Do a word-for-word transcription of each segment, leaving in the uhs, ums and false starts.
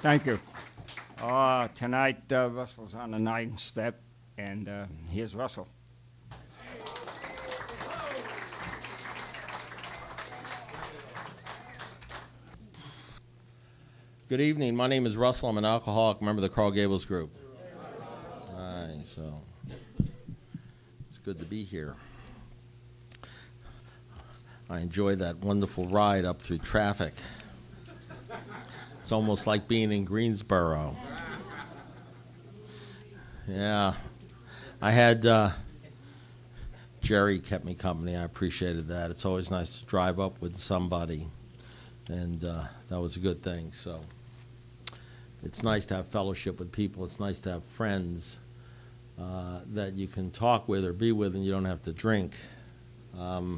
Thank you. Uh, tonight, uh, Russell's on the ninth step, and uh, here's Russell. Good evening. My name is Russell. I'm an alcoholic member of the Carl Gables Group. All right, so it's good to be here. I enjoyed that wonderful ride up through traffic. It's almost like being in Greensboro. Yeah. I had uh, Jerry kept me company. I appreciated that. It's always nice to drive up with somebody, and uh, that was a good thing. So it's nice to have fellowship with people. It's nice to have friends uh, that you can talk with or be with, and you don't have to drink. Um,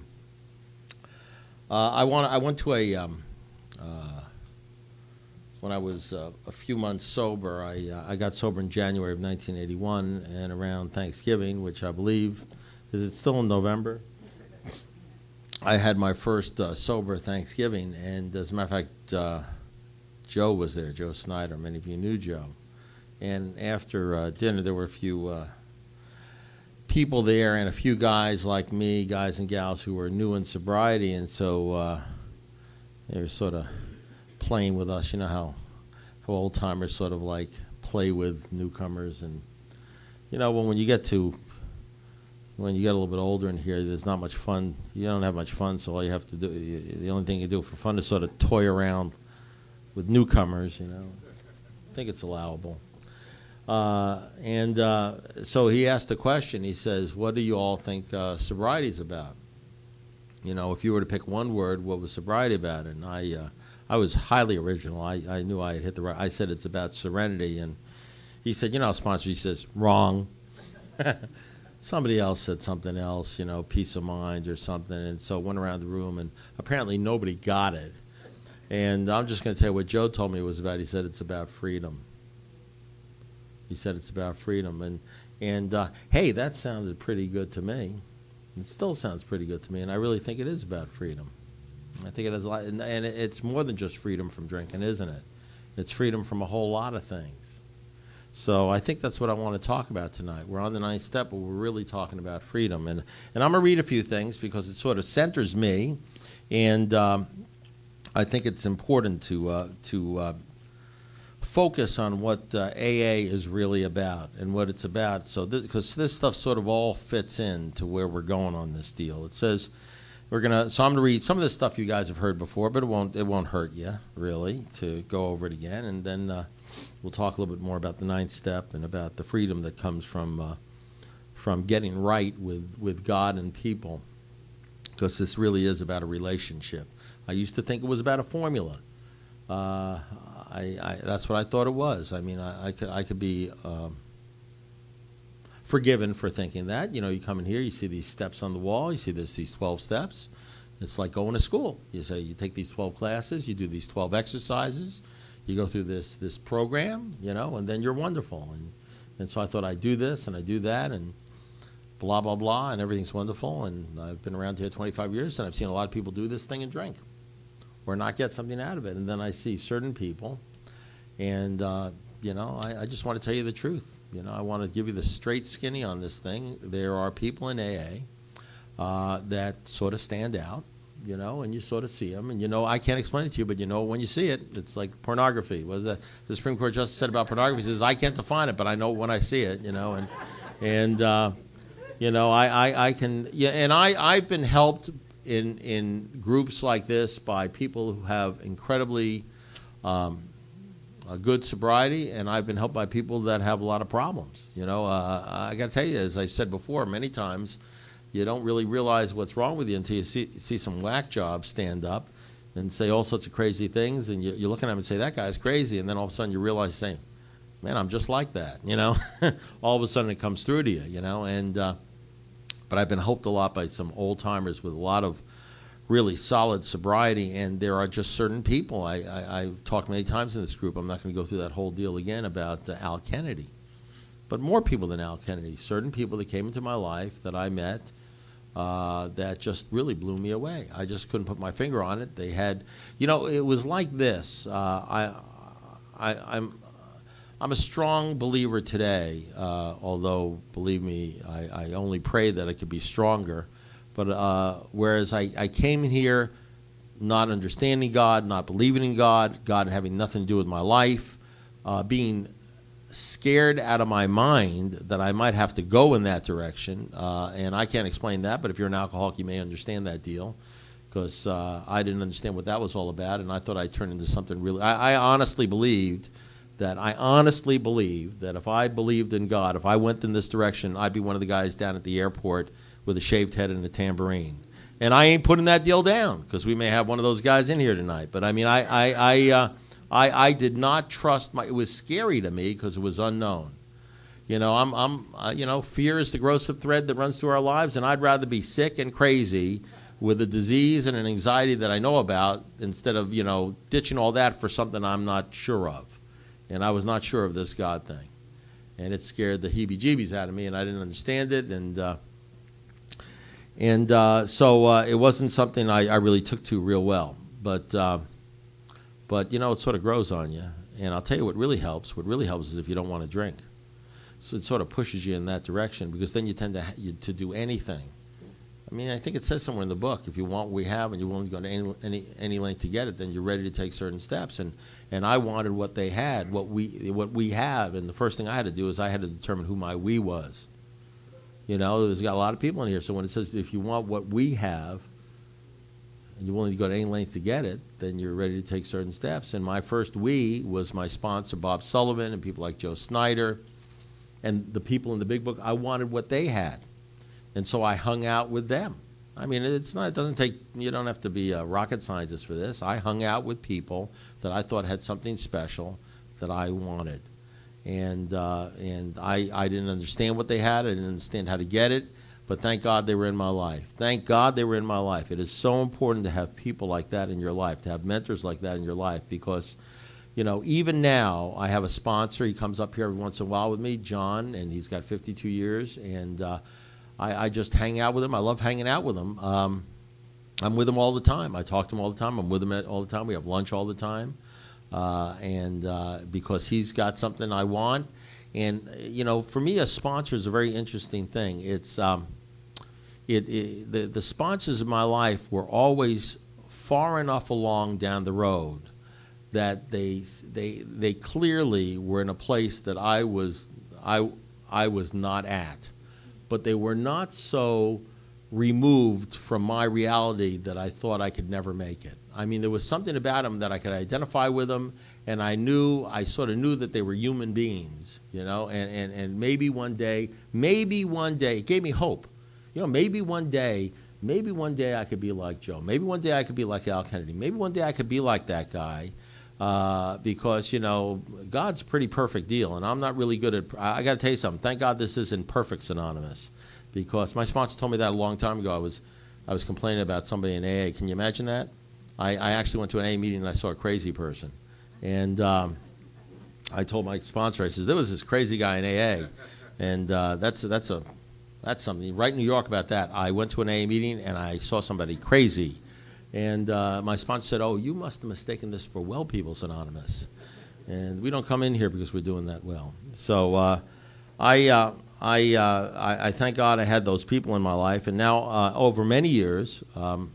uh, I want. I went to a. Um, uh, when I was uh, a few months sober, I uh, I got sober in January of nineteen eighty-one, and around Thanksgiving, which I believe is it still in November? I had my first uh, sober Thanksgiving, and as a matter of fact, uh, Joe was there, Joe Snyder. Many of you knew Joe. And after uh, dinner, there were a few uh, people there and a few guys like me, guys and gals who were new in sobriety, and so uh, they were sort of playing with us. You know how, how old-timers sort of like play with newcomers. And, you know, when, when you get to When you get a little bit older in here, there's not much fun. You don't have much fun, so all you have to do, you, the only thing you do for fun is sort of toy around with newcomers, you know. I think it's allowable. Uh, and uh, so he asked the question. He says, what do you all think uh, sobriety is about? You know, if you were to pick one word, what was sobriety about? And I uh, I was highly original. I, I knew I had hit the right. I said it's about serenity. And he said, you know, sponsor, he says, wrong. Somebody else said something else, you know, peace of mind or something, and so went around the room, and apparently nobody got it. And I'm just going to tell you what Joe told me it was about. He said it's about freedom. He said it's about freedom. And, and uh, hey, that sounded pretty good to me. It still sounds pretty good to me, and I really think it is about freedom. I think it is a lot, and, and it's more than just freedom from drinking, isn't it? It's freedom from a whole lot of things. So I think that's what I want to talk about tonight. We're on the ninth step, but we're really talking about freedom. And, and I'm going to read a few things because it sort of centers me, and um, I think it's important to, uh, to uh, focus on what uh, A A is really about and what it's about. So because this, this stuff sort of all fits in to where we're going on this deal. It says we're going to – so I'm going to read some of this stuff you guys have heard before, but it won't, it won't hurt you, really, to go over it again. And then uh, – we'll talk a little bit more about the ninth step and about the freedom that comes from uh, from getting right with, with God and people, because this really is about a relationship. I used to think it was about a formula. Uh, I, I, that's what I thought it was. I mean, I, I, could, I could be um, forgiven for thinking that. You know, you come in here, you see these steps on the wall, you see this, these twelve steps. It's like going to school. You say you take these twelve classes, you do these twelve exercises, you go through this this program, you know, and then you're wonderful. And and so I thought I'd do this and I do that and blah, blah, blah, and everything's wonderful. And I've been around here twenty-five years, and I've seen a lot of people do this thing and drink or not get something out of it. And then I see certain people, and, uh, you know, I, I just want to tell you the truth. You know, I want to give you the straight skinny on this thing. There are people in A A uh, that sort of stand out. You know, and you sort of see them, and you know, I can't explain it to you, but you know when you see it. It's like pornography. What is that? The Supreme Court justice said about pornography? He says, I can't define it, but I know when I see it, you know, and, and uh, you know, I, I, I can, yeah, and I, I've been helped in, in groups like this by people who have incredibly um, a good sobriety, and I've been helped by people that have a lot of problems. You know, uh, I got to tell you, as I've said before many times, you don't really realize what's wrong with you until you see, see some whack jobs stand up and say all sorts of crazy things, and you, you're looking at them and say, that guy's crazy, and then all of a sudden you realize, saying, man, I'm just like that, you know. All of a sudden it comes through to you, you know. And uh, but I've been helped a lot by some old-timers with a lot of really solid sobriety, and there are just certain people. I, I, I've talked many times in this group. I'm not going to go through that whole deal again about uh, Al Kennedy. But more people than Al Kennedy, certain people that came into my life that I met uh, that just really blew me away. I just couldn't put my finger on it. They had, you know, it was like this. Uh, I I, I'm I'm a strong believer today. Uh, although, believe me, I, I only pray that I could be stronger. But uh, whereas I, I came here not understanding God, not believing in God, God having nothing to do with my life, uh, being scared out of my mind that I might have to go in that direction, uh, and I can't explain that, but if you're an alcoholic, you may understand that deal, because uh, I didn't understand what that was all about, and I thought I'd turn into something really. I, I honestly believed that I honestly believed that if I believed in God, if I went in this direction, I'd be one of the guys down at the airport with a shaved head and a tambourine. And I ain't putting that deal down, because we may have one of those guys in here tonight. But I mean, I, I, I, uh, I, I did not trust my. It was scary to me because it was unknown. You know, I'm, I'm, uh, you know, fear is the grossest thread that runs through our lives, and I'd rather be sick and crazy with a disease and an anxiety that I know about instead of, you know, ditching all that for something I'm not sure of. And I was not sure of this God thing, and it scared the heebie-jeebies out of me, and I didn't understand it, and. Uh, And uh, so uh, it wasn't something I, I really took to real well. But, uh, but, you know, it sort of grows on you. And I'll tell you what really helps. What really helps is if you don't want to drink. So it sort of pushes you in that direction, because then you tend to, you, to do anything. I mean, I think it says somewhere in the book, if you want what we have and you're willing to go to any, any, any length to get it, then you're ready to take certain steps. And, and I wanted what they had, what we, what we have. And the first thing I had to do is I had to determine who my we was. You know, there's got a lot of people in here. So when it says if you want what we have and you're willing to go to any length to get it, then you're ready to take certain steps. And my first we was my sponsor, Bob Sullivan, and people like Joe Snyder. And the people in the big book, I wanted what they had. And so I hung out with them. I mean, it's not, it doesn't take, you don't have to be a rocket scientist for this. I hung out with people that I thought had something special that I wanted. And uh, and I, I didn't understand what they had. I didn't understand how to get it. But thank God they were in my life. Thank God they were in my life. It is so important to have people like that in your life, to have mentors like that in your life. Because, you know, even now, I have a sponsor. He comes up here every once in a while with me, John, and he's got fifty-two years. And uh, I, I just hang out with him. I love hanging out with him. Um, I'm with him all the time. I talk to him all the time. I'm with him all the time. We have lunch all the time. Uh, and uh, because he's got something I want. And, you know, for me, a sponsor is a very interesting thing. It's um, it, it the, the sponsors of my life were always far enough along down the road that they they they clearly were in a place that I was I I was not at. But they were not so removed from my reality that I thought I could never make it. I mean, there was something about them that I could identify with them, and I knew, I sort of knew that they were human beings, you know, and, and, and maybe one day, maybe one day, it gave me hope. You know, maybe one day, maybe one day I could be like Joe. Maybe one day I could be like Al Kennedy. Maybe one day I could be like that guy, uh, because, you know, God's a pretty perfect deal, and I'm not really good at, I, I got to tell you something. Thank God this isn't Perfect Synonymous, because my sponsor told me that a long time ago. I was, I was complaining about somebody in A A. Can you imagine that? I, I actually went to an A A meeting and I saw a crazy person. And um, I told my sponsor, I says, there was this crazy guy in A A. And uh, that's, that's, a, that's something. Right in New York about that. I went to an A A meeting and I saw somebody crazy. And uh, my sponsor said, oh, you must have mistaken this for Well People's Anonymous. And we don't come in here because we're doing that well. So uh, I, uh, I, uh, I, I thank God I had those people in my life. And now uh, over many years, um,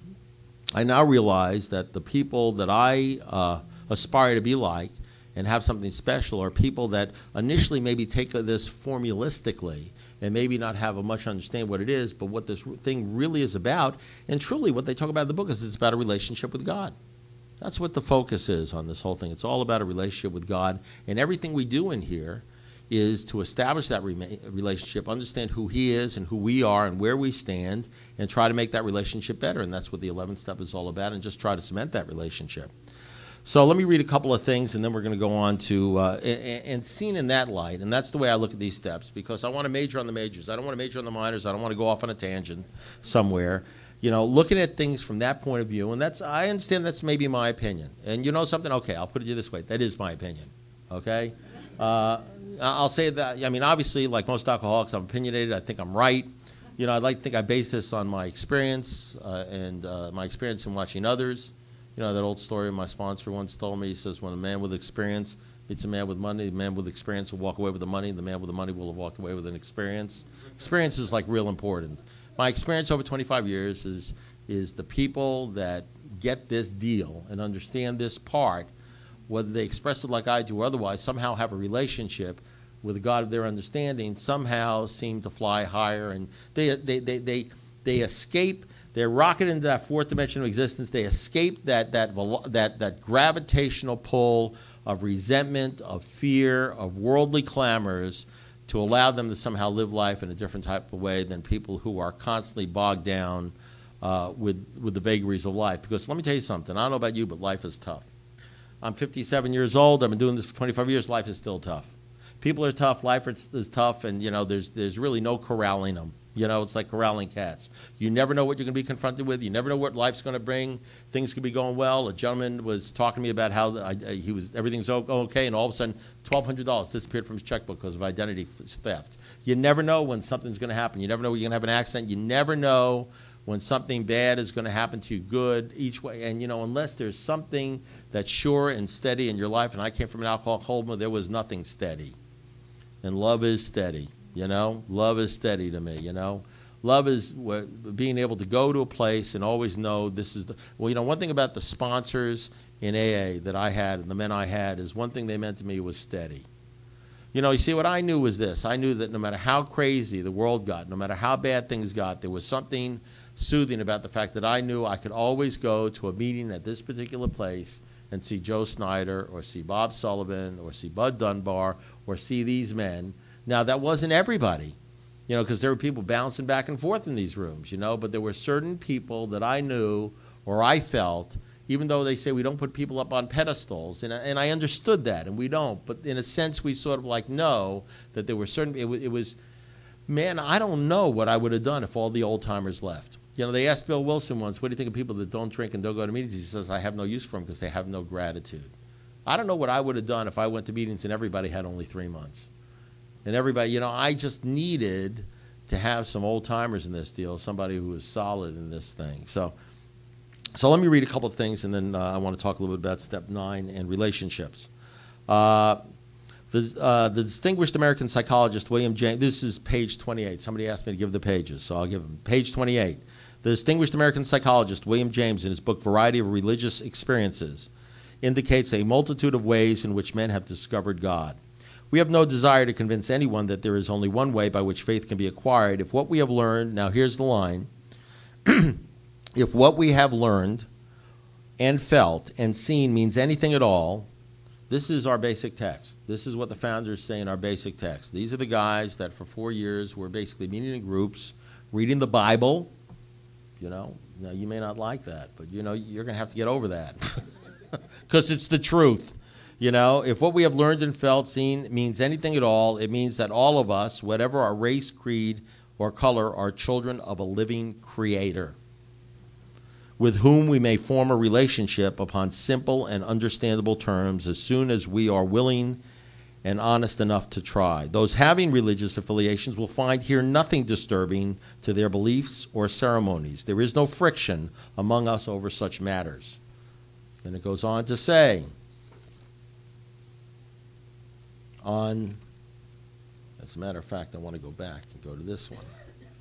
I now realize that the people that I uh, aspire to be like and have something special are people that initially maybe take this formulistically and maybe not have a much understand what it is, but what this thing really is about. And truly what they talk about in the book is it's about a relationship with God. That's what the focus is on this whole thing. It's all about a relationship with God. And everything we do in here is to establish that re- relationship, understand who he is and who we are and where we stand, and try to make that relationship better. And that's what the eleventh step is all about, and just try to cement that relationship. So let me read a couple of things, and then we're going to go on to, uh, and, and seen in that light, and that's the way I look at these steps, because I want to major on the majors. I don't want to major on the minors. I don't want to go off on a tangent somewhere. You know, looking at things from that point of view, and that's, I understand that's maybe my opinion. And you know something? Okay, I'll put it to you this way. That is my opinion, okay? Uh, I'll say that, I mean, obviously, like most alcoholics, I'm opinionated. I think I'm right. You know, I'd like to think I base this on my experience uh, and uh, my experience in watching others. You know, that old story my sponsor once told me. He says, when a man with experience It's a man with money. The man with experience will walk away with the money. The man with the money will have walked away with an experience. Experience is like real important. My experience over twenty-five years is is the people that get this deal and understand this part, whether they express it like I do or otherwise, somehow have a relationship with the God of their understanding, somehow seem to fly higher, and they they they they, they escape. They're rocketed into that fourth dimension of existence. They escape that that that that gravitational pull of resentment, of fear, of worldly clamors, to allow them to somehow live life in a different type of way than people who are constantly bogged down uh, with with the vagaries of life. Because let me tell you something. I don't know about you, but life is tough. I'm fifty-seven years old. I've been doing this for twenty-five years. Life is still tough. People are tough. Life is, is tough, and you know there's there's really no corralling them. You know, it's like corralling cats. You never know what you're going to be confronted with. You never know what life's going to bring. Things could be going well. A gentleman was talking to me about how I, I, he was everything's okay, and all of a sudden, twelve hundred dollars disappeared from his checkbook because of identity theft. You never know when something's going to happen. You never know when you're going to have an accident. You never know when something bad is going to happen to you, good, each way. And, you know, unless there's something that's sure and steady in your life, and I came from an alcoholic home, there was nothing steady. And love is steady. You know, love is steady to me, you know. Love is being able to go to a place and always know this is the, well, you know, one thing about the sponsors in A A that I had and the men I had is one thing they meant to me was steady. You know, you see, what I knew was this. I knew that no matter how crazy the world got, no matter how bad things got, there was something soothing about the fact that I knew I could always go to a meeting at this particular place and see Joe Snyder or see Bob Sullivan or see Bud Dunbar or see these men. Now, that wasn't everybody, you know, because there were people bouncing back and forth in these rooms, you know, but there were certain people that I knew or I felt, even though they say we don't put people up on pedestals, and, and I understood that, and we don't, but in a sense we sort of like know that there were certain, it, it was, man, I don't know what I would have done if all the old-timers left. You know, they asked Bill Wilson once, what do you think of people that don't drink and don't go to meetings? He says, I have no use for them because they have no gratitude. I don't know what I would have done if I went to meetings and everybody had only three months. And everybody, you know, I just needed to have some old-timers in this deal, somebody who was solid in this thing. So so let me read a couple of things, and then uh, I want to talk a little bit about step nine and relationships. Uh, the, uh, the distinguished American psychologist William James, this is page twenty-eight. Somebody asked me to give the pages, so I'll give them. Page twenty-eight. The distinguished American psychologist William James, in his book Variety of Religious Experiences, indicates a multitude of ways in which men have discovered God. We have no desire to convince anyone that there is only one way by which faith can be acquired. If what we have learned, now here's the line, if what we have learned and felt and seen means anything at all, this is our basic text. This is what the founders say in our basic text. These are the guys that for four years were basically meeting in groups, reading the Bible. You know, now you may not like that, but you know, you're going to have to get over that because it's the truth. You know, if what we have learned and felt, seen, means anything at all, it means that all of us, whatever our race, creed, or color, are children of a living creator with whom we may form a relationship upon simple and understandable terms as soon as we are willing and honest enough to try. Those having religious affiliations will find here nothing disturbing to their beliefs or ceremonies. There is no friction among us over such matters. And it goes on to say, on, as a matter of fact, I want to go back and go to this one.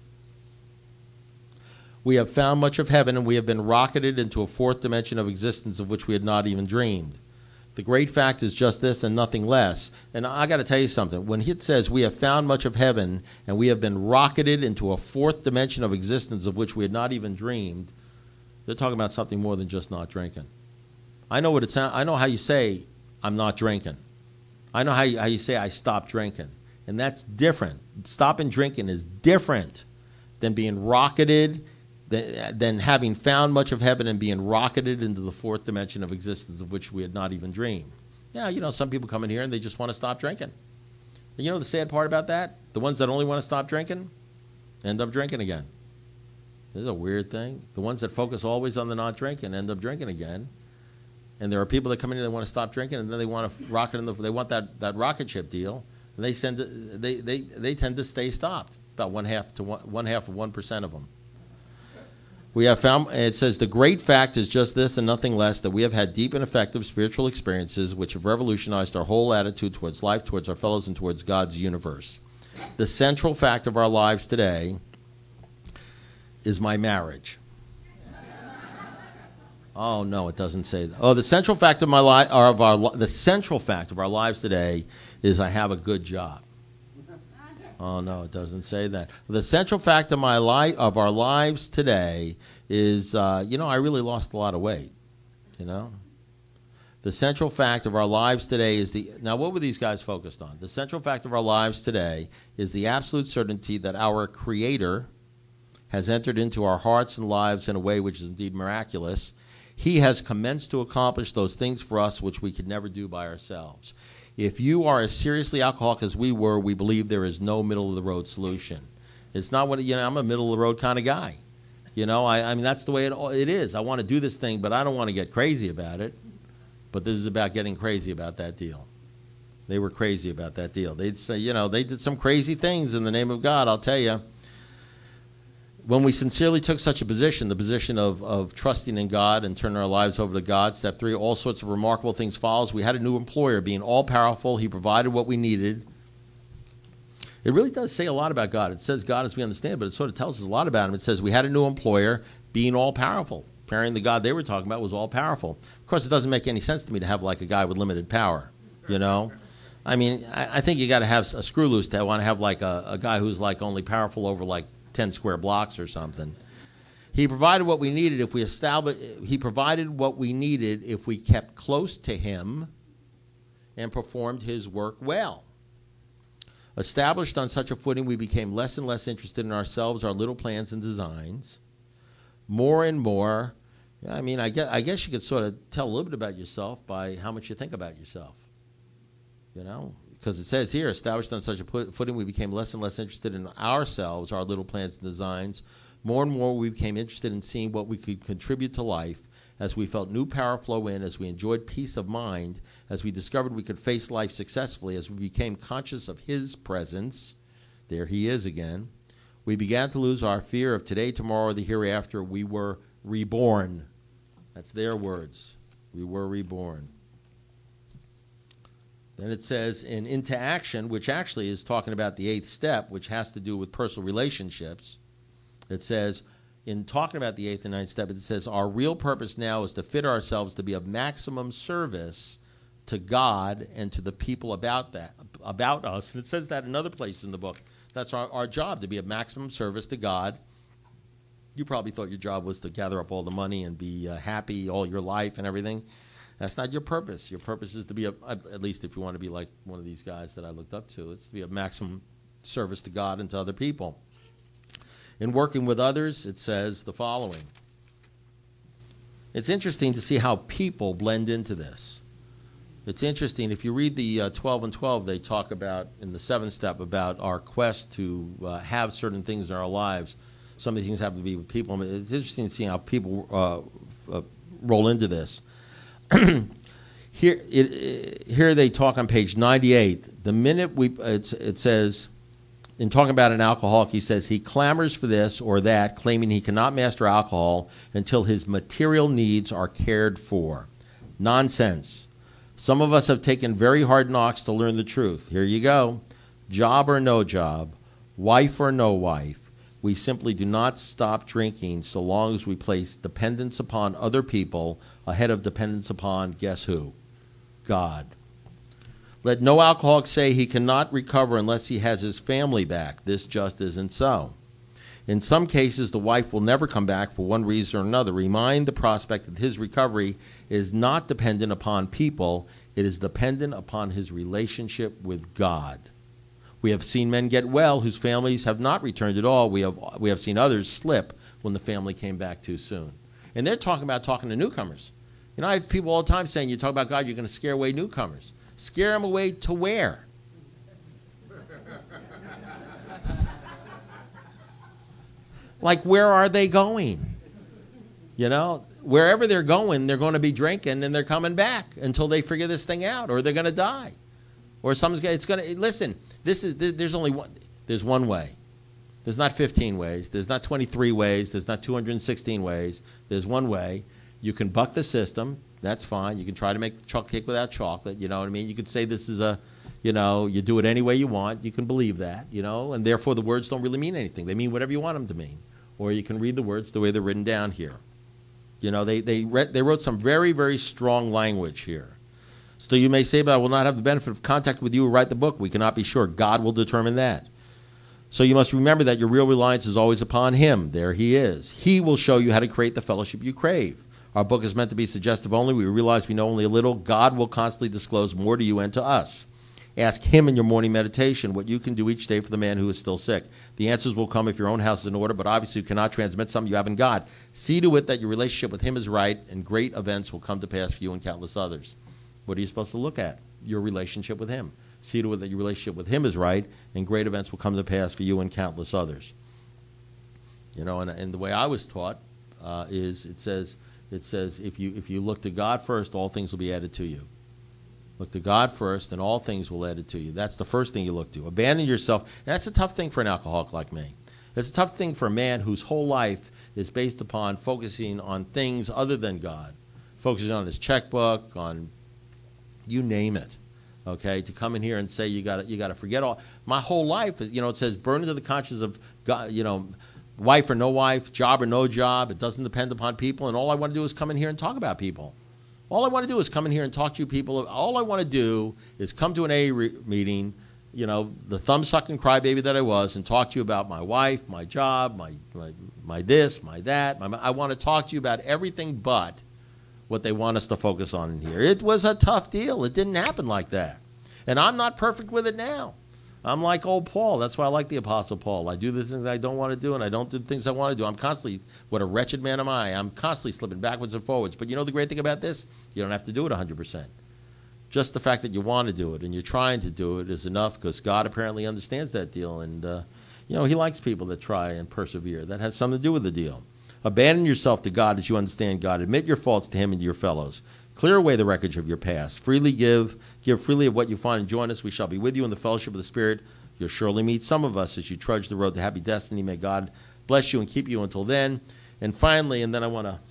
We have found much of heaven, and we have been rocketed into a fourth dimension of existence of which we had not even dreamed. The great fact is just this and nothing less. And I got to tell you something. When it says we have found much of heaven, and we have been rocketed into a fourth dimension of existence of which we had not even dreamed, they're talking about something more than just not drinking. I know what it sounds. I know how you say, I'm not drinking. I know how you, how you say I stopped drinking, and that's different. Stopping drinking is different than being rocketed, than, than having found much of heaven and being rocketed into the fourth dimension of existence of which we had not even dreamed. Yeah, you know, some people come in here and they just want to stop drinking. And you know the sad part about that? The ones that only want to stop drinking end up drinking again. This is a weird thing. The ones that focus always on the not drinking end up drinking again. And there are people that come in and they want to stop drinking, and then they want to rocket in the, they want that, that rocket ship deal, and they send they, they they tend to stay stopped. About one half to one, one half of one percent of them. We have found, it says, the great fact is just this and nothing less, that we have had deep and effective spiritual experiences which have revolutionized our whole attitude towards life, towards our fellows, and towards God's universe. The central fact of our lives today is my marriage. Oh no, it doesn't say that. Oh, the central fact of my life, or of our, the central fact of our lives today is I have a good job. Oh no, it doesn't say that. The central fact of my life, of our lives today, is uh, you know I really lost a lot of weight. You know, the central fact of our lives today is the now. What were these guys focused on? The central fact of our lives today is the absolute certainty that our Creator has entered into our hearts and lives in a way which is indeed miraculous. He has commenced to accomplish those things for us which we could never do by ourselves. If you are as seriously alcoholic as we were, we believe there is no middle-of-the-road solution. It's not what, you know, I'm a middle-of-the-road kind of guy. You know, I, I mean, that's the way it, it is. I want to do this thing, but I don't want to get crazy about it. But this is about getting crazy about that deal. They were crazy about that deal. They'd say, you know, they did some crazy things in the name of God, I'll tell you. When we sincerely took such a position, the position of, of trusting in God and turning our lives over to God, step three, all sorts of remarkable things follows. We had a new employer, being all-powerful. He provided what we needed. It really does say a lot about God. It says God as we understand, but it sort of tells us a lot about him. It says we had a new employer, being all-powerful. Apparently the God they were talking about was all-powerful. Of course, it doesn't make any sense to me to have like a guy with limited power, you know? I mean, I, I think you got to have a screw loose to want to have like a, a guy who's like only powerful over like ten square blocks or something. He provided what we needed if we established, he provided what we needed if we kept close to him and performed his work well. Established on such a footing, we became less and less interested in ourselves, our little plans and designs. More and more, I mean, I guess, I guess you could sort of tell a little bit about yourself by how much you think about yourself. You know? Because it says here, established on such a footing, we became less and less interested in ourselves, our little plans and designs. More and more, we became interested in seeing what we could contribute to life as we felt new power flow in, as we enjoyed peace of mind, as we discovered we could face life successfully, as we became conscious of his presence. There he is again. We began to lose our fear of today, tomorrow, the hereafter. We were reborn. That's their words. We were reborn. Then it says in Into Action, which actually is talking about the eighth step, which has to do with personal relationships. It says, in talking about the eighth and ninth step, it says, our real purpose now is to fit ourselves to be of maximum service to God and to the people about that, about us. And it says that in other places in the book. That's our, our job, to be of maximum service to God. You probably thought your job was to gather up all the money and be uh, happy all your life and everything. That's not your purpose. Your purpose is to be, a, at least if you want to be like one of these guys that I looked up to, it's to be of maximum service to God and to other people. In working with others, it says the following. It's interesting to see how people blend into this. It's interesting. If you read the uh, twelve and twelve, they talk about, in the seventh step, about our quest to uh, have certain things in our lives. Some of these things have to be with people. It's interesting to see how people uh, uh, roll into this. here, it, it, here they talk on page ninety-eight. The minute we, it's, it says, in talking about an alcoholic, he says he clamors for this or that, claiming he cannot master alcohol until his material needs are cared for. Nonsense. Some of us have taken very hard knocks to learn the truth. Here you go. Job or no job, wife or no wife, we simply do not stop drinking so long as we place dependence upon other people ahead of dependence upon, guess who? God. Let no alcoholic say he cannot recover unless he has his family back. This just isn't so. In some cases, the wife will never come back for one reason or another. Remind the prospect that his recovery is not dependent upon people. It is dependent upon his relationship with God. We have seen men get well whose families have not returned at all. We have, we have seen others slip when the family came back too soon. And they're talking about talking to newcomers. You know, I have people all the time saying, you talk about God, you're going to scare away newcomers. Scare them away to where? Like, where are they going? You know, wherever they're going, they're going to be drinking and they're coming back until they figure this thing out, or they're going to die. Or someone's going it's going to, listen, this is, there's only one, there's one way. There's not fifteen ways. There's not twenty-three ways. There's not two hundred sixteen ways. There's one way. You can buck the system. That's fine. You can try to make chocolate cake without chocolate. You know what I mean? You could say this is a, you know, you do it any way you want. You can believe that, you know, and therefore the words don't really mean anything. They mean whatever you want them to mean. Or you can read the words the way they're written down here. You know, they they, read, they wrote some very, very strong language here. So you may say, but I will not have the benefit of contact with you who write the book. We cannot be sure. God will determine that. So you must remember that your real reliance is always upon him. There he is. He will show you how to create the fellowship you crave. Our book is meant to be suggestive only. We realize we know only a little. God will constantly disclose more to you and to us. Ask him in your morning meditation what you can do each day for the man who is still sick. The answers will come if your own house is in order, but obviously you cannot transmit something you have in God. See to it that your relationship with him is right, and great events will come to pass for you and countless others. What are you supposed to look at? Your relationship with him. See to it that your relationship with him is right, and great events will come to pass for you and countless others. You know, and, and the way I was taught uh, is it says, it says if you if you look to God first, all things will be added to you. Look to God first, and all things will be added to you. That's the first thing you look to. Abandon yourself. And that's a tough thing for an alcoholic like me. It's a tough thing for a man whose whole life is based upon focusing on things other than God, focusing on his checkbook, on you name it. Okay, to come in here and say you got you got to forget all. My whole life, you know, it says burn into the conscience of God. You know, wife or no wife, job or no job. It doesn't depend upon people. And all I want to do is come in here and talk about people. All I want to do is come in here and talk to you people. All I want to do is come to an A A re- meeting, you know, the thumb-sucking crybaby that I was, and talk to you about my wife, my job, my my, my this, my that. My, I want to talk to you about everything but what they want us to focus on in here. It was a tough deal. It didn't happen like that. And I'm not perfect with it now. I'm like old Paul. That's why I like the Apostle Paul. I do the things I don't want to do, and I don't do the things I want to do. I'm constantly, what a wretched man am I. I'm constantly slipping backwards and forwards. But you know the great thing about this? You don't have to do it one hundred percent. Just the fact that you want to do it and you're trying to do it is enough, because God apparently understands that deal. And, uh, you know, he likes people that try and persevere. That has something to do with the deal. Abandon yourself to God as you understand God. Admit your faults to him and to your fellows. Clear away the wreckage of your past. Freely give. Give freely of what you find and join us. We shall be with you in the fellowship of the Spirit. You'll surely meet some of us as you trudge the road to happy destiny. May God bless you and keep you until then. And finally, and then I want to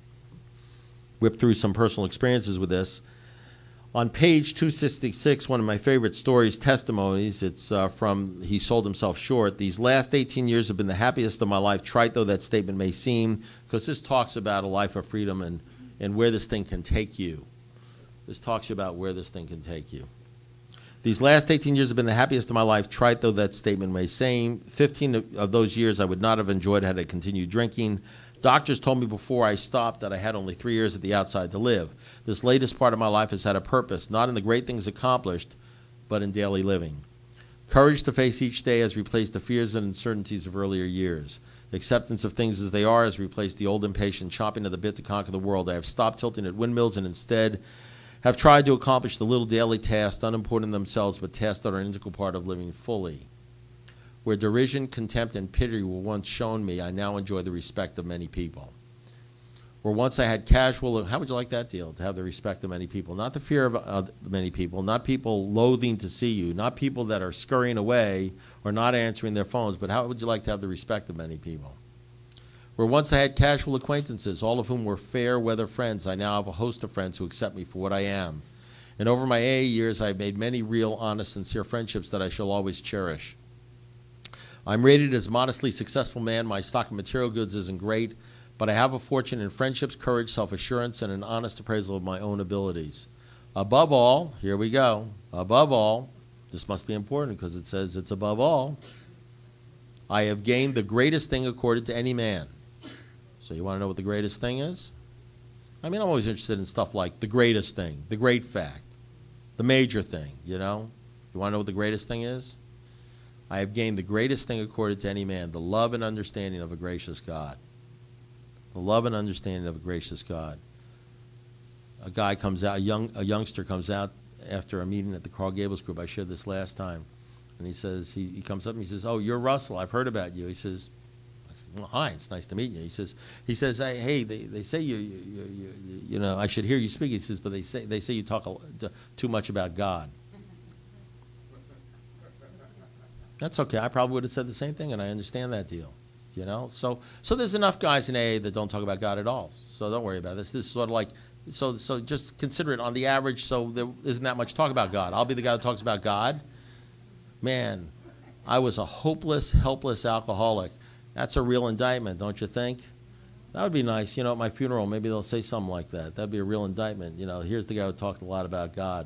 whip through some personal experiences with this. On page two sixty-six, one of my favorite stories, testimonies, it's uh, from He Sold Himself Short. These last eighteen years have been the happiest of my life, trite though that statement may seem, because this talks about a life of freedom and, and where this thing can take you. This talks about where this thing can take you. These last eighteen years have been the happiest of my life, trite though that statement may seem. fifteen of those years I would not have enjoyed had I continued drinking. Doctors told me before I stopped that I had only three years at the outside to live. This latest part of my life has had a purpose, not in the great things accomplished, but in daily living. Courage to face each day has replaced the fears and uncertainties of earlier years. Acceptance of things as they are has replaced the old impatient chomping at the bit to conquer the world. I have stopped tilting at windmills and instead have tried to accomplish the little daily tasks, unimportant in themselves, but tasks that are an integral part of living fully. Where derision, contempt, and pity were once shown me, I now enjoy the respect of many people. Where once I had casual, how would you like that deal, to have the respect of many people? Not the fear of uh, many people, not people loathing to see you, not people that are scurrying away or not answering their phones, but how would you like to have the respect of many people? Where once I had casual acquaintances, all of whom were fair weather friends, I now have a host of friends who accept me for what I am. And over my A A years, I've made many real, honest, sincere friendships that I shall always cherish. I'm rated as a modestly successful man. My stock of material goods isn't great, but I have a fortune in friendships, courage, self-assurance, and an honest appraisal of my own abilities. Above all, here we go, above all, this must be important because it says it's above all, I have gained the greatest thing accorded to any man. So you want to know what the greatest thing is? I mean, I'm always interested in stuff like the greatest thing, the great fact, the major thing, you know? You want to know what the greatest thing is? I have gained the greatest thing accorded to any man, the love and understanding of a gracious God. The love and understanding of a gracious God. A guy comes out, a young a youngster comes out after a meeting at the Carl Gables Group. I shared this last time. And he says, he, he comes up and he says, oh, you're Russell. I've heard about you. He says, I said, well, hi, it's nice to meet you. He says, he says, hey, hey they, they say you, you, you, you, you know, I should hear you speak. He says, but they say, they say you talk a, too much about God. That's okay. I probably would have said the same thing, and I understand that deal. You know, so so there's enough guys in A A that don't talk about God at all. So don't worry about this. This is sort of like, so so just consider it on the average. So there isn't that much talk about God. I'll be the guy who talks about God. Man, I was a hopeless, helpless alcoholic. That's a real indictment, don't you think? That would be nice. You know, at my funeral, maybe they'll say something like that. That'd be a real indictment. You know, here's the guy who talked a lot about God.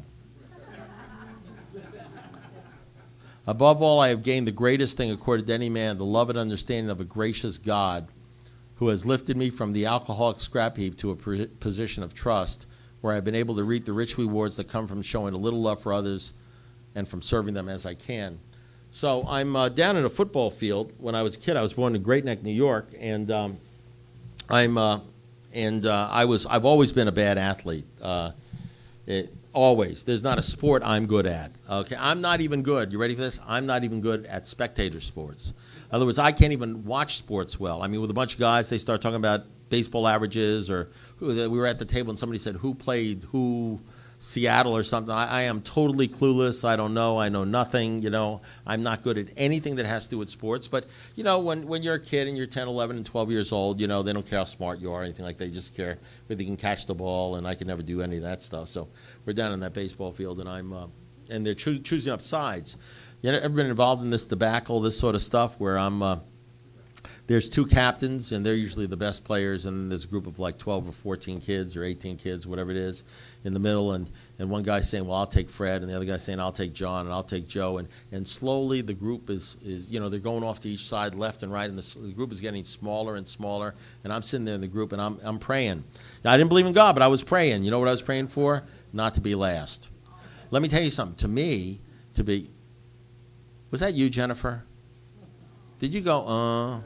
Above all, I have gained the greatest thing accorded to any man, the love and understanding of a gracious God who has lifted me from the alcoholic scrap heap to a position of trust where I have been able to reap the rich rewards that come from showing a little love for others and from serving them as I can. So I'm uh, down in a football field. When I was a kid, I was born in Great Neck, New York, and um, I'm uh, and uh, I was I've always been a bad athlete. Uh, it, Always. There's not a sport I'm good at. Okay, I'm not even good. You ready for this? I'm not even good at spectator sports. In other words, I can't even watch sports well. I mean, with a bunch of guys, they start talking about baseball averages, or we were at the table and somebody said, who played who, Seattle or something. I, I am totally clueless. I don't know. I know nothing. You know, I'm not good at anything that has to do with sports. But, you know, when, when you're a kid and you're ten, eleven, and twelve years old, you know, they don't care how smart you are or anything like that. They just care whether you can catch the ball, and I can never do any of that stuff. So we're down in that baseball field, and I'm uh, and they're choo- choosing up sides. You ever been involved in this debacle, this sort of stuff, where I'm uh, there's two captains, and they're usually the best players, and there's a group of like twelve or fourteen kids or eighteen kids, whatever it is, in the middle, and, and one guy's saying, well, I'll take Fred, and the other guy's saying, I'll take John, and I'll take Joe, and, and slowly the group is, is, you know, they're going off to each side, left and right, and the, the group is getting smaller and smaller, and I'm sitting there in the group, and I'm, I'm praying. Now, I didn't believe in God, but I was praying. You know what I was praying for? Not to be last. Let me tell you something. To me, to be, was that you, Jennifer? Did you go, uh...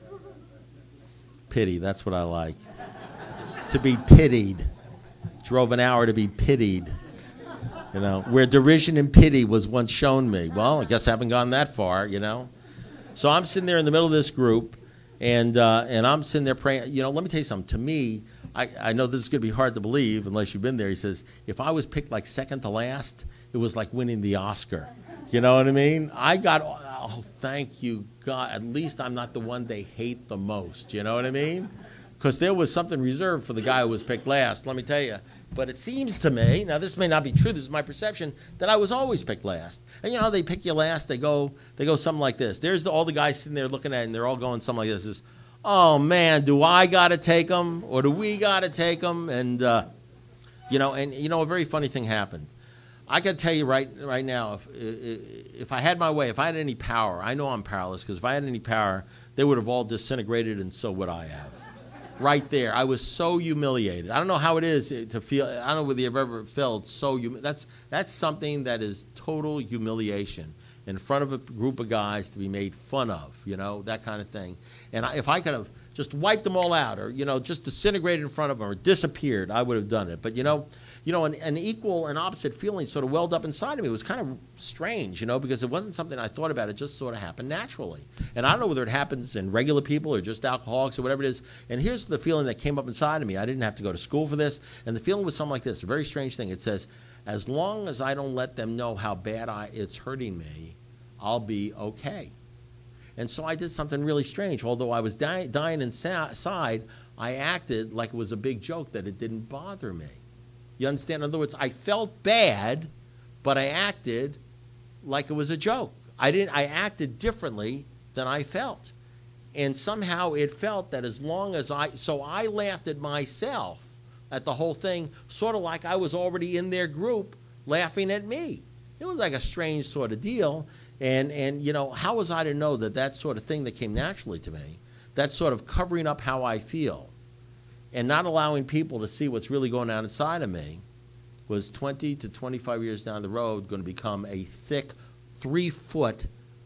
Pity, that's what I like. To be pitied. Drove an hour to be pitied. You know, where derision and pity was once shown me. Well, I guess I haven't gone that far, you know. So I'm sitting there in the middle of this group, and uh, and I'm sitting there praying. You know, let me tell you something. To me, I, I know this is going to be hard to believe unless you've been there. He says, if I was picked like second to last, it was like winning the Oscar. You know what I mean? I got, oh, thank you, God. At least I'm not the one they hate the most. You know what I mean? Because there was something reserved for the guy who was picked last, let me tell you. But it seems to me, now this may not be true, this is my perception, that I was always picked last. And you know, they pick you last, they go they go something like this. There's the, all the guys sitting there looking at it, and they're all going something like this. Is, oh, man, do I got to take them? Or do we got to take them? And, uh, you know, and you know, a very funny thing happened. I can tell you right right now, if, if I had my way, if I had any power, I know I'm powerless, because if I had any power, they would have all disintegrated, and so would I have. Right there. I was so humiliated. I don't know how it is to feel, I don't know whether you've ever felt so, hum- that's, that's something that is total humiliation in front of a group of guys to be made fun of, you know, that kind of thing. And I, if I could have just wiped them all out, or, you know, just disintegrated in front of them, or disappeared, I would have done it. But, you know, you know, an, an equal and opposite feeling sort of welled up inside of me. It was kind of strange, you know, because it wasn't something I thought about. It just sort of happened naturally. And I don't know whether it happens in regular people or just alcoholics or whatever it is. And here's the feeling that came up inside of me. I didn't have to go to school for this. And the feeling was something like this, a very strange thing. It says, as long as I don't let them know how bad I, it's hurting me, I'll be okay. And so I did something really strange. Although I was die, dying inside, I acted like it was a big joke, that it didn't bother me. You understand? In other words, I felt bad, but I acted like it was a joke. I didn't. I acted differently than I felt. And somehow it felt that as long as I... So I laughed at myself, at the whole thing, sort of like I was already in their group laughing at me. It was like a strange sort of deal. And, and you know, how was I to know that that sort of thing that came naturally to me, that sort of covering up how I feel and not allowing people to see what's really going on inside of me, was twenty to twenty-five years down the road going to become a thick, three foot,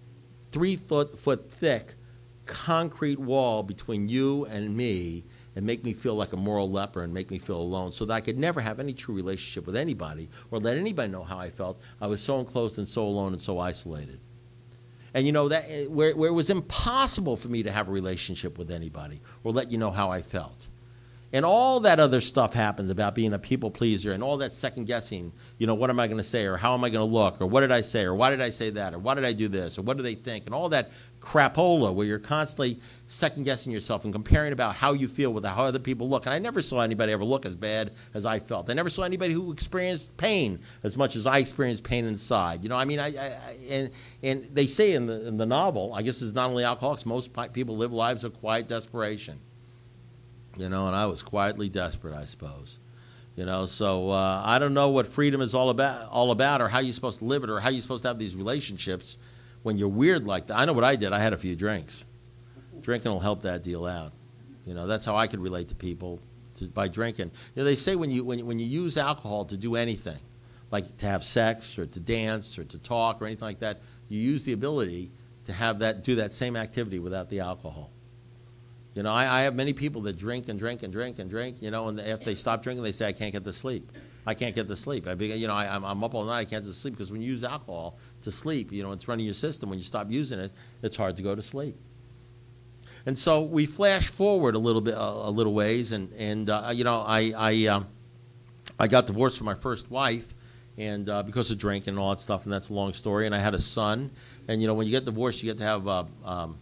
three foot, foot thick concrete wall between you and me, and make me feel like a moral leper and make me feel alone, so that I could never have any true relationship with anybody or let anybody know how I felt. I was so enclosed and so alone and so isolated. And you know, that where, where it was impossible for me to have a relationship with anybody or let you know how I felt. And all that other stuff happens about being a people pleaser and all that second guessing, you know, what am I going to say, or how am I going to look, or what did I say, or why did I say that, or why did I do this, or what do they think, and all that crapola where you're constantly second guessing yourself and comparing about how you feel with how other people look. And I never saw anybody ever look as bad as I felt. I never saw anybody who experienced pain as much as I experienced pain inside. You know, I mean, I, I, I and and they say in the in the novel, I guess it's not only alcoholics, most people live lives of quiet desperation. You know, and I was quietly desperate, I suppose. You know, so uh, I don't know what freedom is all about, all about, or how you're supposed to live it, or how you're supposed to have these relationships when you're weird like that. I know what I did. I had a few drinks. Drinking will help that deal out. You know, that's how I could relate to people to, by drinking. You know, they say when you when you, when you use alcohol to do anything, like to have sex or to dance or to talk or anything like that, you use the ability to have that do that same activity without the alcohol. You know, I, I have many people that drink and drink and drink and drink, you know, and after they stop drinking, they say, I can't get to sleep. I can't get to sleep. I, you know, I, I'm, I'm up all night, I can't get to sleep, because when you use alcohol to sleep, you know, it's running your system. When you stop using it, it's hard to go to sleep. And so we flash forward a little bit, a, a little ways, and, and uh, you know, I I, um, I got divorced from my first wife, and uh, because of drinking and all that stuff, and that's a long story, and I had a son. And, you know, when you get divorced, you get to have uh, um,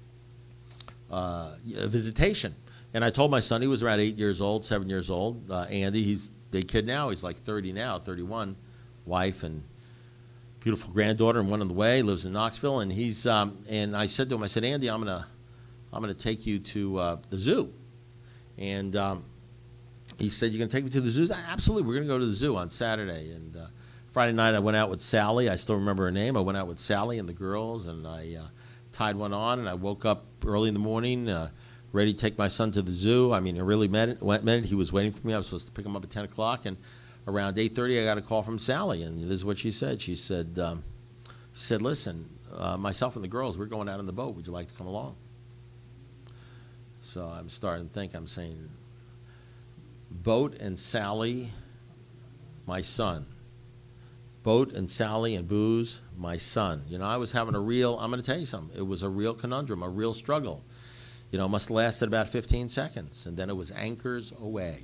Uh, a visitation. And I told my son, he was around eight years old, seven years old, uh, Andy, he's a big kid now, he's like thirty now, thirty-one, wife and beautiful granddaughter and one on the way, lives in Knoxville, and he's, um, and I said to him, I said, Andy, I'm going to I'm gonna take you to uh, the zoo. And um, he said, you're going to take me to the zoo? Absolutely, we're going to go to the zoo on Saturday. And uh, Friday night I went out with Sally, I still remember her name, I went out with Sally and the girls, and I uh, tied one on, and I woke up early in the morning, uh, ready to take my son to the zoo. I mean, I really meant it, went, meant it. He was waiting for me. I was supposed to pick him up at ten o'clock, and around eight thirty, I got a call from Sally, and this is what she said. She said, um, she said, listen, uh, myself and the girls, we're going out on the boat. Would you like to come along? So I'm starting to think, I'm saying, boat and Sally, my son. Boat and Sally and booze, my son. You know, I was having a real, I'm going to tell you something, it was a real conundrum, a real struggle. You know, it must have lasted about fifteen seconds, and then it was anchors away.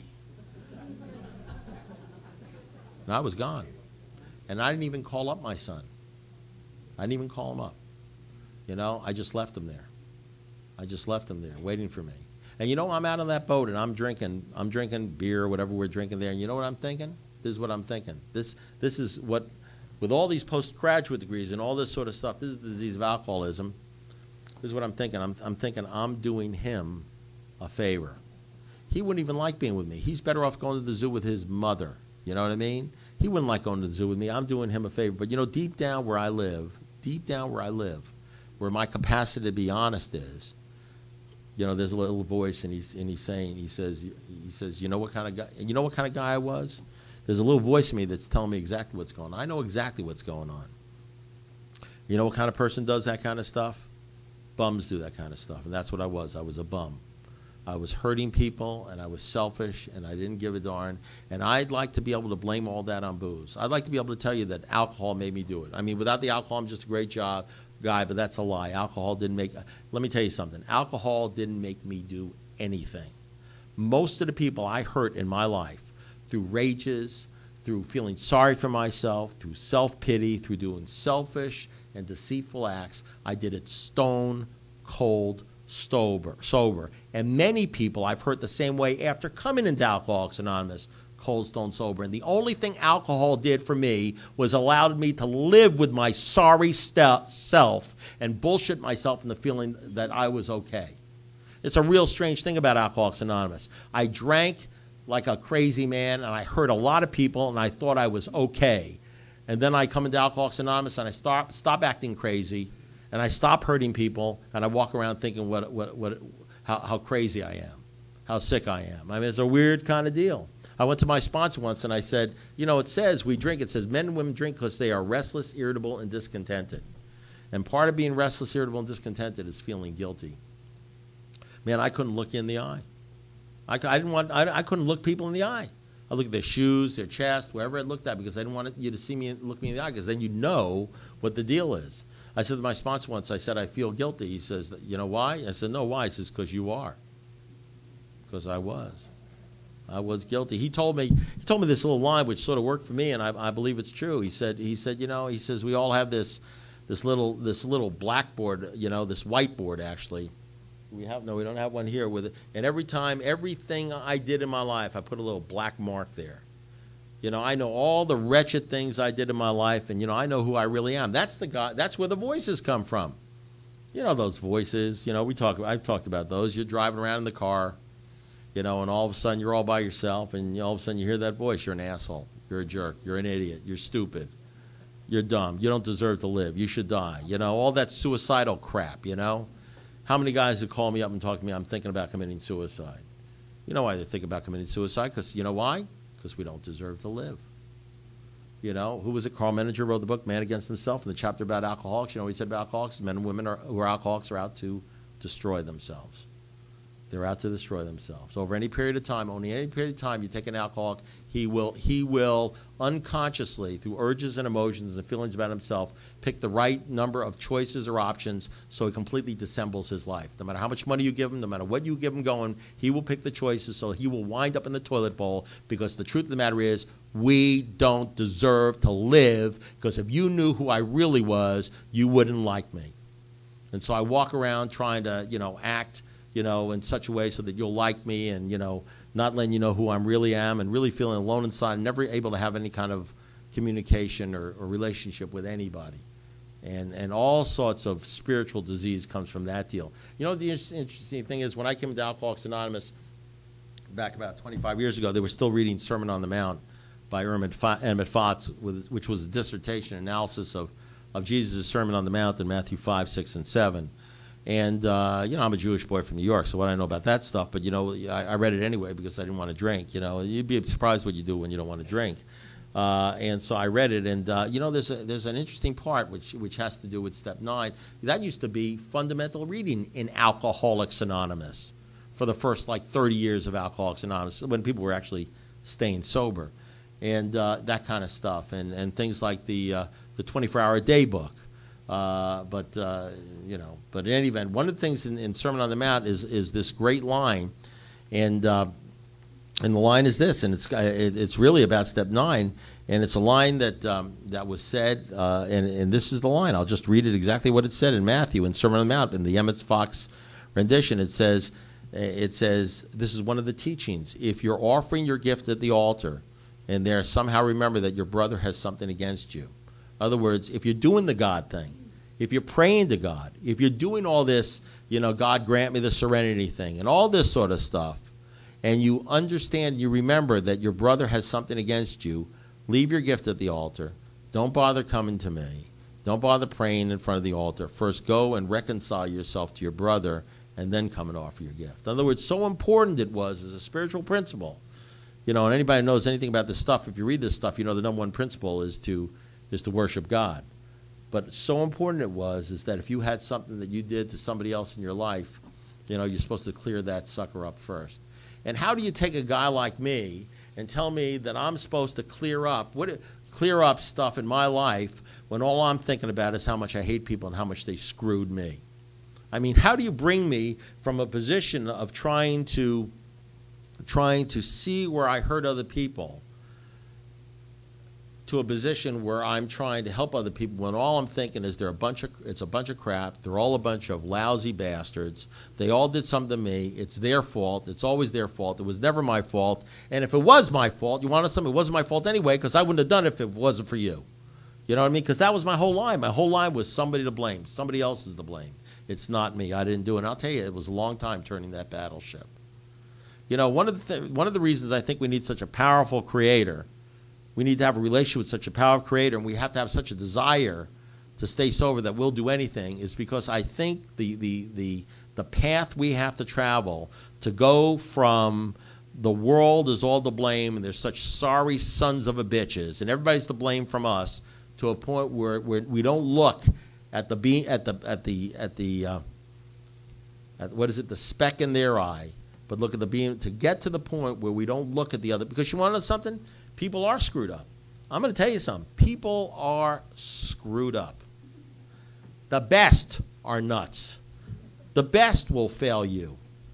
And I was gone. And I didn't even call up my son. I didn't even call him up. You know, I just left him there. I just left him there, waiting for me. And you know, I'm out on that boat, and I'm drinking, I'm drinking beer or whatever we're drinking there, and you know what I'm thinking? This is what I'm thinking. This this is what, with all these postgraduate degrees and all this sort of stuff, this is the disease of alcoholism. This is what I'm thinking. I'm, I'm thinking I'm doing him a favor. He wouldn't even like being with me. He's better off going to the zoo with his mother. You know what I mean? He wouldn't like going to the zoo with me. I'm doing him a favor. But, you know, deep down where I live, deep down where I live, where my capacity to be honest is, you know, there's a little voice, and he's and he's saying, he says, he says, you know what kind of guy, you know what kind of guy I was? There's a little voice in me that's telling me exactly what's going on. I know exactly what's going on. You know what kind of person does that kind of stuff? Bums do that kind of stuff, and that's what I was. I was a bum. I was hurting people, and I was selfish, and I didn't give a darn. And I'd like to be able to blame all that on booze. I'd like to be able to tell you that alcohol made me do it. I mean, without the alcohol, I'm just a great job guy, but that's a lie. Alcohol didn't make – let me tell you something. Alcohol didn't make me do anything. Most of the people I hurt in my life, through rages, through feeling sorry for myself, through self-pity, through doing selfish and deceitful acts, I did it stone cold sober. sober. And many people I've hurt the same way after coming into Alcoholics Anonymous, cold stone sober. And the only thing alcohol did for me was allowed me to live with my sorry st- self and bullshit myself into feeling that I was okay. It's a real strange thing about Alcoholics Anonymous. I drank like a crazy man, and I hurt a lot of people, and I thought I was okay. And then I come into Alcoholics Anonymous, and I start stop acting crazy, and I stop hurting people, and I walk around thinking what what what how, how crazy I am, how sick I am. I mean, it's a weird kind of deal. I went to my sponsor once, and I said, you know, it says we drink. It says men and women drink because they are restless, irritable, and discontented. And part of being restless, irritable, and discontented is feeling guilty. Man, I couldn't look you in the eye. I, I didn't want. I, I couldn't look people in the eye. I looked at their shoes, their chest, wherever I looked at, because I didn't want you to see me look me in the eye, because then you know what the deal is. I said to my sponsor once, I said, I feel guilty. He says, you know why? I said, no, why? He says, because you are. Because I was. I was guilty. He told me he told me this little line which sort of worked for me, and I, I believe it's true. He said he said you know he says we all have this this little this little blackboard, you know, this whiteboard actually. We have no, we don't have one here with it. And every time, everything I did in my life, I put a little black mark there. You know, I know all the wretched things I did in my life, and you know, I know who I really am. That's the guy. That's where the voices come from. You know those voices. You know, we talk. I've talked about those. You're driving around in the car, you know, and all of a sudden you're all by yourself, and all of a sudden you hear that voice. You're an asshole. You're a jerk. You're an idiot. You're stupid. You're dumb. You don't deserve to live. You should die. You know, all that suicidal crap. You know, how many guys who call me up and talk to me? I'm thinking about committing suicide. You know why they think about committing suicide? Because you know why? Because we don't deserve to live. You know, who was it? Carl Menninger wrote the book Man Against Himself, in the chapter about alcoholics. You know what he said about alcoholics? Men and women are, who are alcoholics are out to destroy themselves. They're out to destroy themselves. Over any period of time, only any period of time you take an alcoholic, he will he will unconsciously, through urges and emotions and feelings about himself, pick the right number of choices or options so he completely dissembles his life. No matter how much money you give him, no matter what you give him going, he will pick the choices so he will wind up in the toilet bowl, because the truth of the matter is, we don't deserve to live, because if you knew who I really was, you wouldn't like me. And so I walk around trying to, you know, act, you know, in such a way so that you'll like me, and, you know, not letting you know who I really am, and really feeling alone inside, and never able to have any kind of communication or, or relationship with anybody. And and all sorts of spiritual disease comes from that deal. You know, the interesting thing is, when I came into Alcoholics Anonymous back about twenty-five years ago, they were still reading Sermon on the Mount by Emmett Fox, which was a dissertation analysis of, of Jesus' Sermon on the Mount in Matthew five, six, and seven. And, uh, you know, I'm a Jewish boy from New York, so what do I know about that stuff? But, you know, I, I read it anyway because I didn't want to drink. You know, you'd be surprised what you do when you don't want to drink. Uh, and so I read it, and, uh, you know, there's a, there's an interesting part which, which has to do with step nine. That used to be fundamental reading in Alcoholics Anonymous for the first, like, thirty years of Alcoholics Anonymous, when people were actually staying sober, and uh, that kind of stuff, and, and things like the uh, the twenty-four hour a day book. Uh, but, uh, you know, but in any event, one of the things in, in Sermon on the Mount is is this great line, and uh, and the line is this, and it's it, it's really about step nine, and it's a line that um, that was said, uh, and, and this is the line. I'll just read it exactly what it said in Matthew, in Sermon on the Mount, in the Emmett Fox rendition. It says, it says, this is one of the teachings. If you're offering your gift at the altar, and there somehow remember that your brother has something against you. In other words, if you're doing the God thing, if you're praying to God, if you're doing all this, you know, God grant me the serenity thing, and all this sort of stuff, and you understand, you remember that your brother has something against you, leave your gift at the altar. Don't bother coming to me. Don't bother praying in front of the altar. First, go and reconcile yourself to your brother, and then come and offer your gift. In other words, so important it was as a spiritual principle. You know, and anybody who knows anything about this stuff, if you read this stuff, you know the number one principle is to is to worship God. But so important it was is that if you had something that you did to somebody else in your life, you know, you're supposed to clear that sucker up first. And how do you take a guy like me and tell me that I'm supposed to clear up what clear up stuff in my life when all I'm thinking about is how much I hate people and how much they screwed me? I mean, how do you bring me from a position of trying to trying to see where I hurt other people to a position where I'm trying to help other people when all I'm thinking is they're a bunch of it's a bunch of crap, they're all a bunch of lousy bastards, they all did something to me, it's their fault, it's always their fault, it was never my fault, and if it was my fault, you want to tell me it wasn't my fault anyway, because I wouldn't have done it if it wasn't for you. You know what I mean? Because that was my whole line. My whole line was somebody to blame. Somebody else is to blame. It's not me. I didn't do it. And I'll tell you, it was a long time turning that battleship. You know, one of the th- one of the reasons I think we need such a powerful creator, we need to have a relationship with such a powerful creator, and we have to have such a desire to stay sober that we'll do anything, is because I think the the the the path we have to travel to go from the world is all to blame and there's such sorry sons of a bitches and everybody's to blame from us, to a point where, where we don't look at the be at the at the at the uh, at, what is it the speck in their eye, but look at the beam, to get to the point where we don't look at the other. Because you want to know something? People are screwed up. I'm going to tell you something. People are screwed up. The best are nuts. The best will fail you.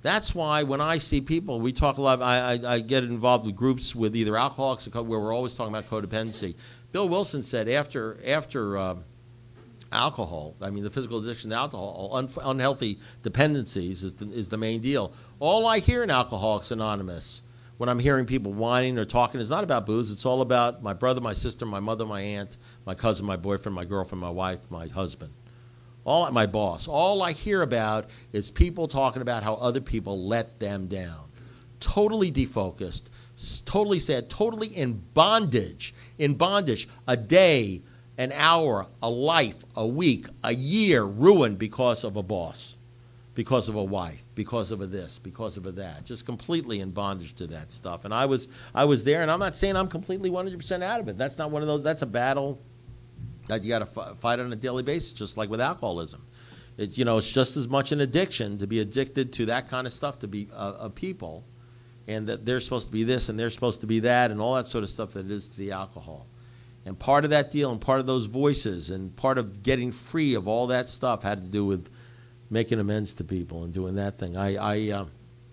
That's why when I see people, we talk a lot, I, I, I get involved with groups with either alcoholics or co- where we're always talking about codependency. Bill Wilson said after, after uh, alcohol, I mean the physical addiction to alcohol, un- unhealthy dependencies is the, is the main deal. All I hear in Alcoholics Anonymous when I'm hearing people whining or talking is not about booze. It's all about my brother, my sister, my mother, my aunt, my cousin, my boyfriend, my girlfriend, my wife, my husband. All my boss. All I hear about is people talking about how other people let them down. Totally defocused, totally sad, totally in bondage. In bondage. A day, an hour, a life, a week, a year ruined because of a boss, because of a wife, because of a this, because of a that. Just completely in bondage to that stuff. And I was I was there, and I'm not saying I'm completely one hundred percent out of it. That's not one of those. That's a battle that you got to f- fight on a daily basis, just like with alcoholism. It, you know, it's just as much an addiction to be addicted to that kind of stuff, to be uh, a people, and that they're supposed to be this and they're supposed to be that and all that sort of stuff that it is to the alcohol. And part of that deal and part of those voices and part of getting free of all that stuff had to do with making amends to people and doing that thing. I I, uh,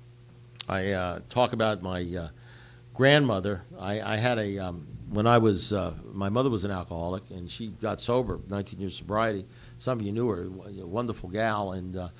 I uh, talk about my uh, grandmother. I, I had a... Um, When I was, uh, my mother was an alcoholic, and she got sober, nineteen years sobriety. Some of you knew her, a wonderful gal, and uh,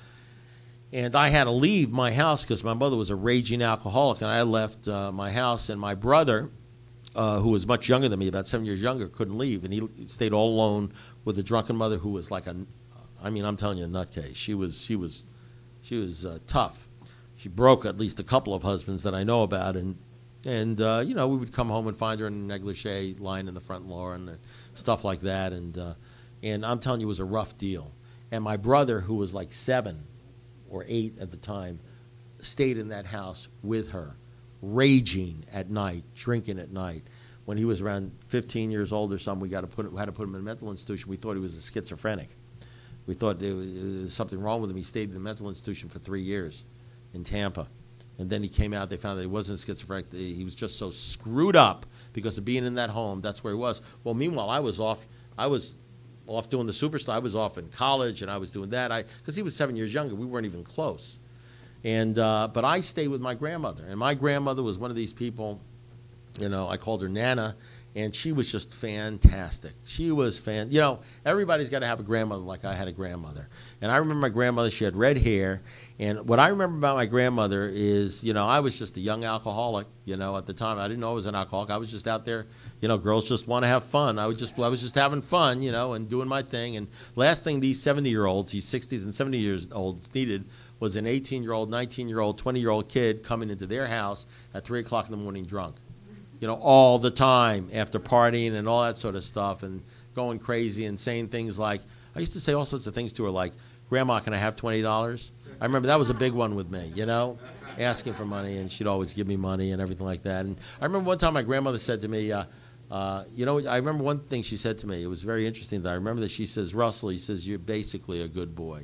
and I had to leave my house because my mother was a raging alcoholic, and I left uh, my house, and my brother, uh, who was much younger than me, about seven years younger, couldn't leave, and he stayed all alone with a drunken mother who was like a, I mean, I'm telling you, a nutcase. She was, she was, she was uh, tough. She broke at least a couple of husbands that I know about, and. And, uh, you know, we would come home and find her in a negligee lying in the front lawn and stuff like that. And uh, and I'm telling you, it was a rough deal. And my brother, who was like seven or eight at the time, stayed in that house with her, raging at night, drinking at night. When he was around fifteen years old or something, we got to put we had to put him in a mental institution. We thought he was a schizophrenic. We thought there was, there was something wrong with him. He stayed in the mental institution for three years in Tampa. And then he came out, they found that he wasn't schizophrenic. He was just so screwed up because of being in that home. That's where he was. Well, meanwhile, I was off I was off doing the Superstar. I was off in college, and I was doing that. I Because he was seven years younger. We weren't even close. And uh, But I stayed with my grandmother. And my grandmother was one of these people, you know, I called her Nana, and she was just fantastic. She was fan. You know, everybody's got to have a grandmother like I had a grandmother. And I remember my grandmother, she had red hair. And what I remember about my grandmother is, you know, I was just a young alcoholic, you know, at the time. I didn't know I was an alcoholic. I was just out there, you know, girls just want to have fun. I was just I was just having fun, you know, and doing my thing. And last thing these seventy-year-olds, these sixties and seventy-year-olds needed was an eighteen-year-old, nineteen-year-old, twenty-year-old kid coming into their house at three o'clock in the morning drunk. You know, all the time after partying and all that sort of stuff and going crazy and saying things like, I used to say all sorts of things to her like, Grandma, can I have twenty dollars? I remember that was a big one with me, you know, asking for money, and she'd always give me money and everything like that. And I remember one time my grandmother said to me, uh, uh, you know, I remember one thing she said to me. It was very interesting that I remember that she says, Russell, he says, you're basically a good boy.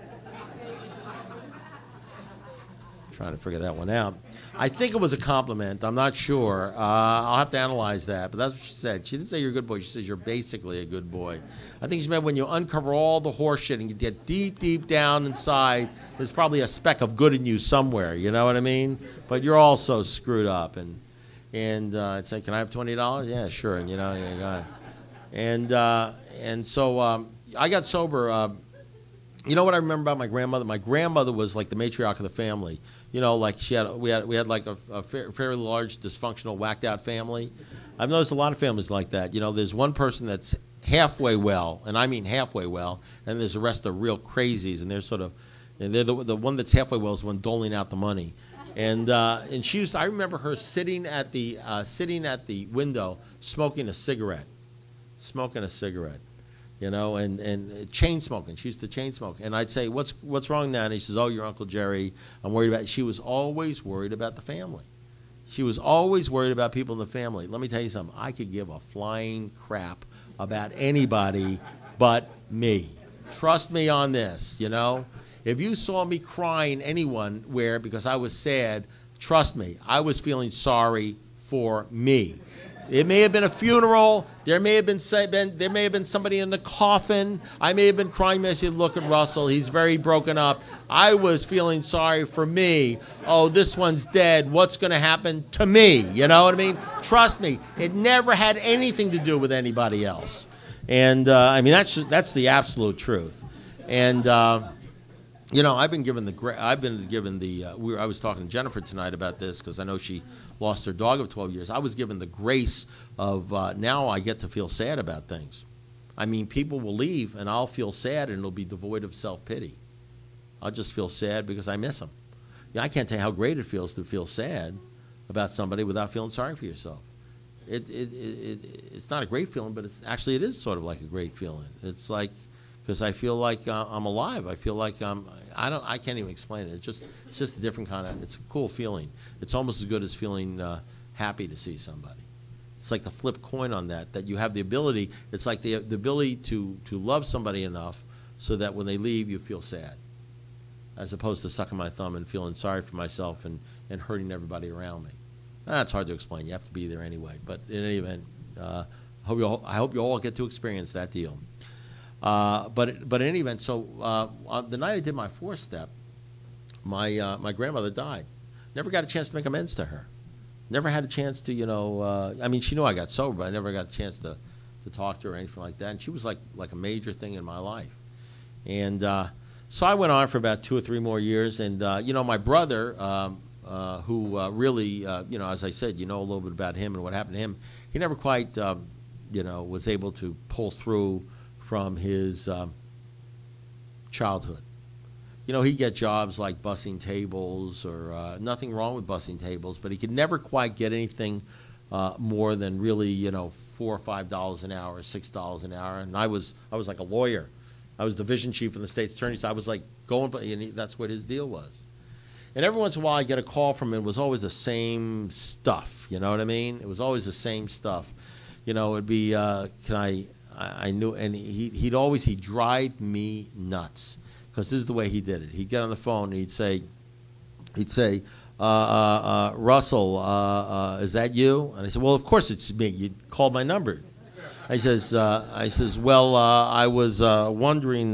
Trying to figure that one out. I think it was a compliment. I'm not sure. Uh, I'll have to analyze that. But that's what she said. She didn't say you're a good boy. She says you're basically a good boy. I think she meant when you uncover all the horse shit and you get deep, deep down inside, there's probably a speck of good in you somewhere. You know what I mean? But you're all so screwed up. And and uh, I'd say, can I have twenty dollars? Yeah, sure. And you know, yeah, go ahead. And uh, and so um, I got sober. Uh, you know what I remember about my grandmother? My grandmother was like the matriarch of the family. You know, like she had, we had, we had like a, a fairly large, dysfunctional, whacked-out family. I've noticed a lot of families like that. You know, there's one person that's halfway well, and I mean halfway well, and there's the rest of real crazies, and they're sort of, and they're the the one that's halfway well is the one doling out the money, and uh, and she used. To, I remember her sitting at the uh, sitting at the window, smoking a cigarette, smoking a cigarette. You know, and, and chain smoking. She used to chain smoke. And I'd say, what's what's wrong now? And he says, oh, your Uncle Jerry. I'm worried about it. She was always worried about the family. She was always worried about people in the family. Let me tell you something. I could give a flying crap about anybody but me. Trust me on this, you know. If you saw me crying anywhere because I was sad, trust me, I was feeling sorry for me. It may have been a funeral. There may have been, been there may have been somebody in the coffin. I may have been crying. I said, "Look at Russell. He's very broken up." I was feeling sorry for me. Oh, this one's dead. What's going to happen to me? You know what I mean? Trust me, it never had anything to do with anybody else. And uh, I mean, that's that's the absolute truth. And uh, you know, I've been given the gra- I've been given the. Uh, we were, I was talking to Jennifer tonight about this because I know she lost her dog of twelve years. I was given the grace of uh, now I get to feel sad about things. I mean, people will leave and I'll feel sad and it'll be devoid of self-pity. I'll just feel sad because I miss them. Yeah, I can't tell you how great it feels to feel sad about somebody without feeling sorry for yourself. It, it, it, it it's not a great feeling, but it's actually it is sort of like a great feeling. It's like because I feel like uh, I'm alive. I feel like I'm. I don't. I can't even explain it. It's just. It's just a different kind of. It's a cool feeling. It's almost as good as feeling uh, happy to see somebody. It's like the flip coin on that. That you have the ability. It's like the the ability to to love somebody enough so that when they leave, you feel sad, as opposed to sucking my thumb and feeling sorry for myself and and hurting everybody around me. That's hard to explain. You have to be there anyway. But in any event, uh, I hope you all, I hope you all get to experience that deal. Uh, but but in any event, so uh, on the night I did my fourth step, my uh, my grandmother died. Never got a chance to make amends to her. Never had a chance to, you know. Uh, I mean, she knew I got sober, but I never got a chance to, to talk to her or anything like that. And she was like like a major thing in my life. And uh, so I went on for about two or three more years. And uh, you know, my brother, um, uh, who uh, really, uh, you know, as I said, you know a little bit about him and what happened to him. He never quite, um, you know, was able to pull through from his um, childhood. You know, he'd get jobs like bussing tables or uh, nothing wrong with bussing tables, but he could never quite get anything uh, more than really, you know, four or five dollars an hour, six dollars an hour. And I was I was like a lawyer. I was division chief in the state's attorney's. So I was like going, and he, that's what his deal was. And every once in a while I get a call from him. It was always the same stuff. You know what I mean? It was always the same stuff. You know, it'd be, uh, can I... I knew, and he, he'd always, he'd drive me nuts because this is the way he did it. He'd get on the phone and he'd say, he'd say, uh, uh, uh, Russell, uh, uh, is that you? And I said, well, of course it's me. You called my number. I says, uh, I says, well, uh, I was uh, wondering uh,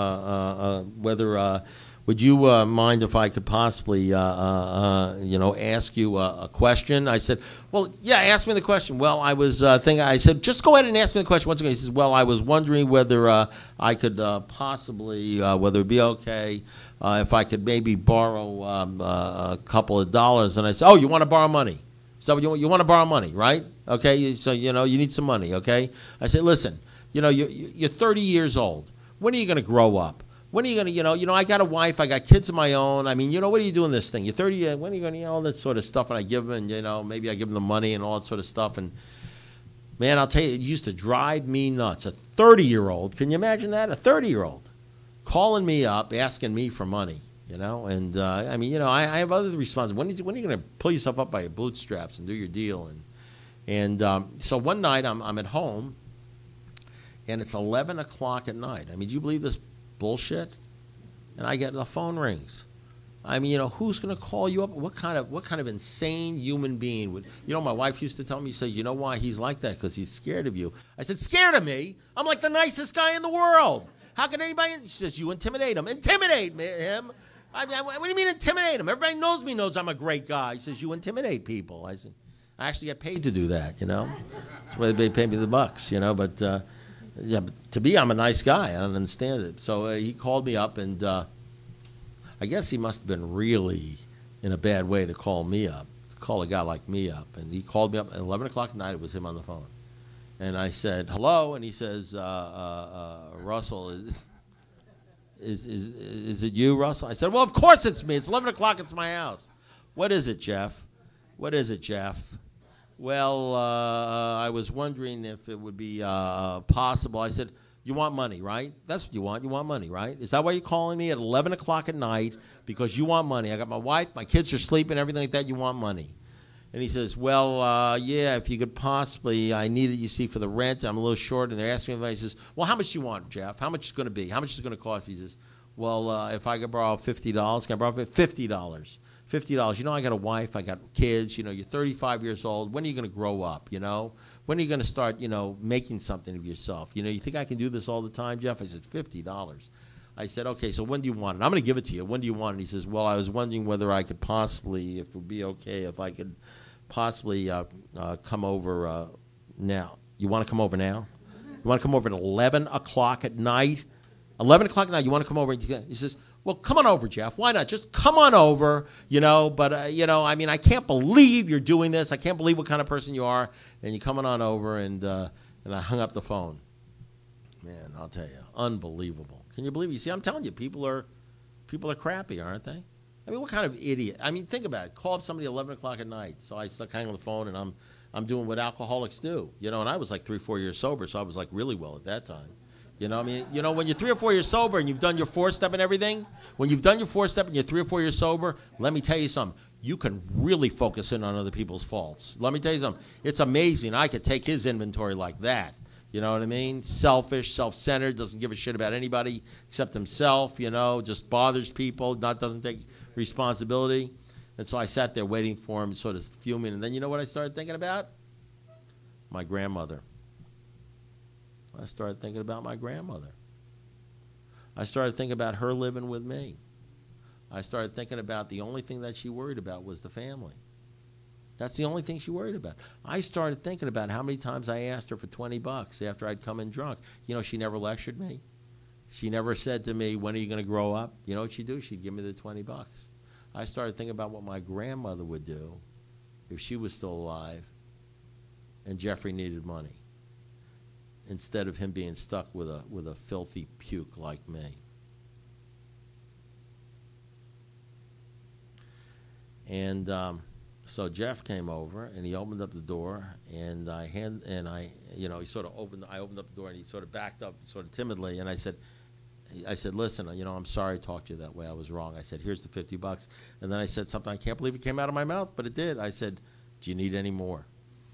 uh, uh, whether, uh, would you uh, mind if I could possibly, uh, uh, uh, you know, ask you a, a question? I said, well, yeah, ask me the question. Well, I was uh, thinking, I said, just go ahead and ask me the question once again. He says, well, I was wondering whether uh, I could uh, possibly, uh, whether it would be okay uh, if I could maybe borrow um, uh, a couple of dollars. And I said, oh, you want to borrow money? So you, you want to borrow money, right? Okay, so, you know, you need some money, okay? I said, listen, you know, you, you're thirty years old. When are you going to grow up? When are you going to, you know, you know, I got a wife, I got kids of my own. I mean, you know, what are you doing this thing? You're thirty, uh, when are you going to, you know, all that sort of stuff. And I give them, and, you know, maybe I give them the money and all that sort of stuff. And, man, I'll tell you, it used to drive me nuts. A thirty-year-old, can you imagine that? A thirty-year-old calling me up, asking me for money, you know. And, uh, I mean, you know, I, I have other responses. When, is, when are you going to pull yourself up by your bootstraps and do your deal? And, and um, so one night I'm, I'm at home, and it's eleven o'clock at night. I mean, do you believe this bullshit? And I get the phone rings. I mean, you know, who's going to call you up? What kind of what kind of insane human being would? You know, my wife used to tell me, she said, you know why he's like that? Because he's scared of you. I said, scared of me? I'm like the nicest guy in the world. How can anybody? She says, you intimidate him. Intimidate him? I mean, what do you mean intimidate him? Everybody knows me, knows I'm a great guy. He says, you intimidate people. I said, I actually get paid to do that, you know. That's why they pay me the bucks, you know. But, uh, yeah, but to me, I'm a nice guy. I don't understand it. So uh, he called me up, and uh, I guess he must have been really in a bad way to call me up, to call a guy like me up. And he called me up at eleven o'clock at night. It was him on the phone. And I said, hello. And he says, uh, uh, uh, Russell, is, is, is, is it you, Russell? I said, well, of course it's me. It's eleven o'clock. It's my house. What is it, Jeff? What is it, Jeff? Well, uh, I was wondering if it would be uh, possible. I said, you want money, right? That's what you want. You want money, right? Is that why you're calling me at eleven o'clock at night? Because you want money. I got my wife, my kids are sleeping, everything like that. You want money. And he says, well, uh, yeah, if you could possibly, I need it, you see, for the rent. I'm a little short. And they're asking me, he says, well, how much do you want, Jeff? How much is it going to be? How much is it going to cost me? He says, well, uh, if I could borrow fifty dollars, can I borrow fifty dollars? fifty dollars. You know, I got a wife, I got kids. You know, you're thirty-five years old. When are you going to grow up, you know? When are you going to start, you know, making something of yourself? You know, you think I can do this all the time, Jeff? I said, fifty dollars. I said, okay, so when do you want it? I'm going to give it to you. When do you want it? He says, well, I was wondering whether I could possibly, if it would be okay, if I could possibly uh, uh, come over uh, now. You want to come over now? You want to come over at eleven o'clock at night? eleven o'clock at night, you want to come over? He says, well, come on over, Jeff. Why not? Just come on over, you know. But, uh, you know, I mean, I can't believe you're doing this. I can't believe what kind of person you are. And you're coming on over, and uh, and I hung up the phone. Man, I'll tell you, unbelievable. Can you believe it? You see, I'm telling you, people are people are crappy, aren't they? I mean, what kind of idiot? I mean, think about it. Call up somebody at eleven o'clock at night. So I stuck hanging on the phone, and I'm I'm doing what alcoholics do. You know, and I was like three, four years sober, so I was like really well at that time. You know, I mean, you know, when you're three or four years sober and you've done your four-step and everything, when you've done your four-step and you're three or four years sober, let me tell you something. You can really focus in on other people's faults. Let me tell you something. It's amazing. I could take his inventory like that. You know what I mean? Selfish, self-centered, doesn't give a shit about anybody except himself, you know, just bothers people, not doesn't take responsibility. And so I sat there waiting for him, sort of fuming. And then you know what I started thinking about? My grandmother. I started thinking about my grandmother. I started thinking about her living with me. I started thinking about the only thing that she worried about was the family. That's the only thing she worried about. I started thinking about how many times I asked her for twenty bucks after I'd come in drunk. You know, she never lectured me. She never said to me, when are you going to grow up? You know what she'd do? She'd give me the twenty bucks. I started thinking about what my grandmother would do if she was still alive and Jeffrey needed money, instead of him being stuck with a with a filthy puke like me. And um, so Jeff came over and he opened up the door, and I hand and I you know he sort of opened I opened up the door and he sort of backed up sort of timidly, and I said I said listen, you know, I'm sorry I talked to you that way. I was wrong. I said, here's the fifty bucks. And then I said something I can't believe it came out of my mouth, but it did. I said, do you need any more?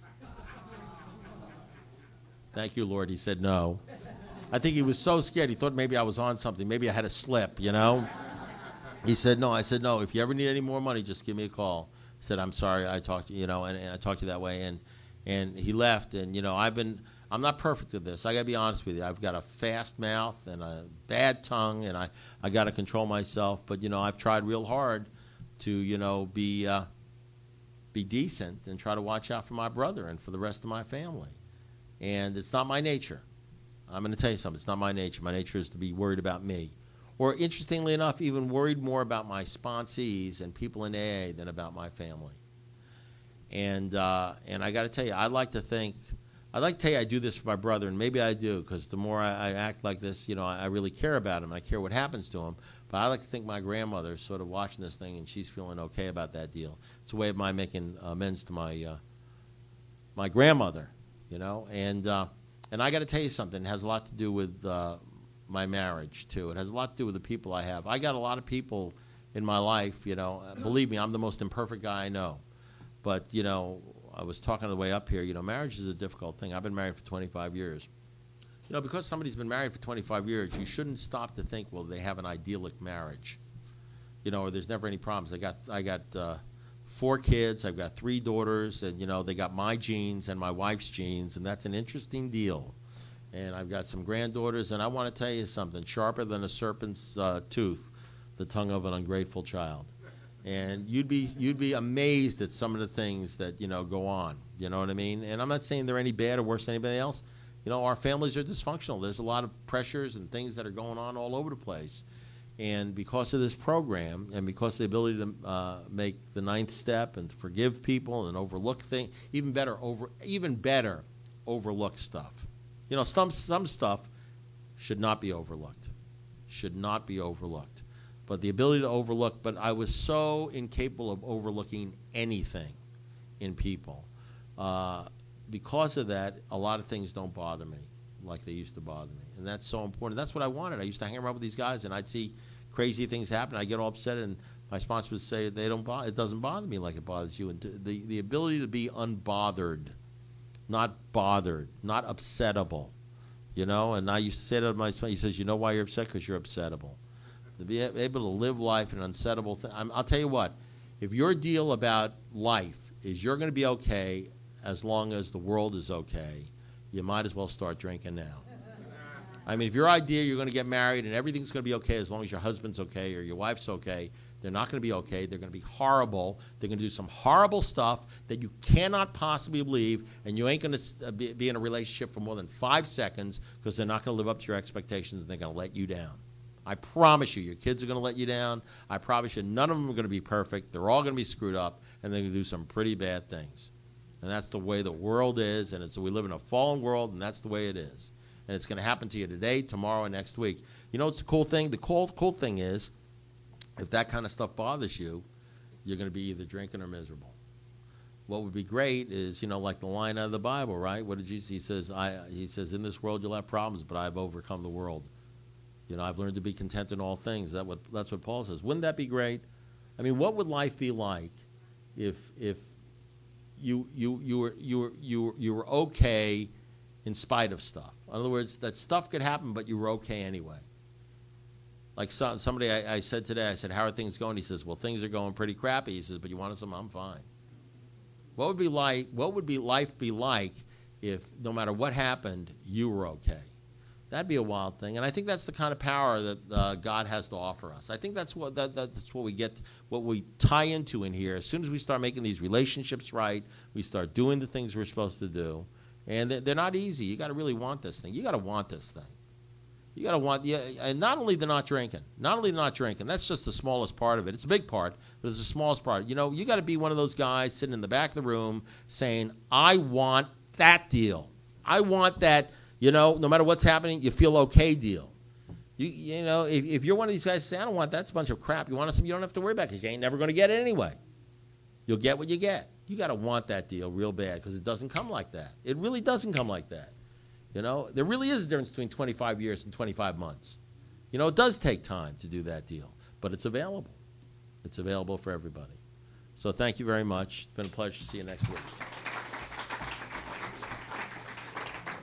Thank you, Lord. He said no. I think he was so scared. He thought maybe I was on something. Maybe I had a slip, you know. He said no. I said, no, if you ever need any more money, just give me a call. I said, I'm sorry I talked to you, you know, and, and I talked to you that way. And and he left. And, you know, I've been, I'm not perfect at this. I got to be honest with you. I've got a fast mouth and a bad tongue, and I, I got to control myself. But, you know, I've tried real hard to, you know, be, uh, be decent and try to watch out for my brother and for the rest of my family. And it's not my nature. I'm going to tell you something. It's not my nature. My nature is to be worried about me. Or, interestingly enough, even worried more about my sponsees and people in A A than about my family. And uh, and I got to tell you, I like to think, I like to tell you I do this for my brother, and maybe I do, because the more I, I act like this, you know, I, I really care about him. I care what happens to him. But I like to think my grandmother's sort of watching this thing, and she's feeling okay about that deal. It's a way of my making amends to my uh, my grandmother. You know, and uh, and I got to tell you something. It has a lot to do with uh, my marriage, too. It has a lot to do with the people I have. I got a lot of people in my life, you know. Believe me, I'm the most imperfect guy I know. But, you know, I was talking on the way up here, you know, marriage is a difficult thing. I've been married for twenty-five years. You know, because somebody's been married for twenty-five years, you shouldn't stop to think, well, they have an idyllic marriage. You know, or there's never any problems. I got, I got... Uh, Four kids, I've got three daughters, and, you know, they got my genes and my wife's genes, and that's an interesting deal. And I've got some granddaughters, and I want to tell you something, sharper than a serpent's uh, tooth, the tongue of an ungrateful child. And you'd be you'd be amazed at some of the things that, you know, go on, you know what I mean? And I'm not saying they're any bad or worse than anybody else. You know, our families are dysfunctional. There's a lot of pressures and things that are going on all over the place. And because of this program, and because of the ability to uh, make the ninth step and to forgive people and overlook things, even better, over even better, overlook stuff. You know, some some stuff should not be overlooked, should not be overlooked. But the ability to overlook, but I was so incapable of overlooking anything in people. Uh, because of that, a lot of things don't bother me like they used to bother me. And that's so important. That's what I wanted. I used to hang around with these guys, and I'd see crazy things happen. I'd get all upset, and my sponsor would say, "They don't. Bo- it doesn't bother me like it bothers you." And to, the the ability to be unbothered, not bothered, not upsettable, you know. And I used to say to my sponsor, he says, "You know why you're upset? Because you're upsettable." To be able to live life in an unsettable thing. I'm, I'll tell you what. If your deal about life is you're going to be okay as long as the world is okay, you might as well start drinking now. I mean, if your idea you're going to get married and everything's going to be okay as long as your husband's okay or your wife's okay, they're not going to be okay. They're going to be horrible. They're going to do some horrible stuff that you cannot possibly believe, and you ain't going to be, be in a relationship for more than five seconds because they're not going to live up to your expectations and they're going to let you down. I promise you, your kids are going to let you down. I promise you, none of them are going to be perfect. They're all going to be screwed up, and they're going to do some pretty bad things. And that's the way the world is, and it's, we live in a fallen world, and that's the way it is. And it's going to happen to you today, tomorrow, and next week. You know what's the cool thing? The cool, cool thing is, if that kind of stuff bothers you, you're going to be either drinking or miserable. What would be great is, you know, like the line out of the Bible, right? What did Jesus? He says, I, he says, in this world you'll have problems, but I've overcome the world. You know, I've learned to be content in all things. That what, that's what Paul says. Wouldn't that be great? I mean, what would life be like if if you you you were you were you were, you were okay in spite of stuff? In other words, that stuff could happen, but you were okay anyway. Like so, somebody I, I said today, I said, how are things going? He says, well, things are going pretty crappy. He says, but you want something? I'm fine. What would be like? What would be life be like if no matter what happened, you were okay? That'd be a wild thing, and I think that's the kind of power that uh, God has to offer us. I think that's what that, that's what we get, what we tie into in here. As soon as we start making these relationships right, we start doing the things we're supposed to do, and they're not easy. You got to really want this thing. You got to want this thing. You got to want, yeah, and not only the not drinking, not only the not drinking. That's just the smallest part of it. It's a big part, but it's the smallest part. You know, you got to be one of those guys sitting in the back of the room saying, "I want that deal. I want that." You know, no matter what's happening, you feel okay deal. You you know, if, if you're one of these guys who say, "I don't want that," that's a bunch of crap. You want something you don't have to worry about because you ain't never going to get it anyway. You'll get what you get. You got to want that deal real bad because it doesn't come like that. It really doesn't come like that. You know, there really is a difference between twenty-five years and twenty-five months. You know, it does take time to do that deal, but it's available. It's available for everybody. So thank you very much. It's been a pleasure to see you next week.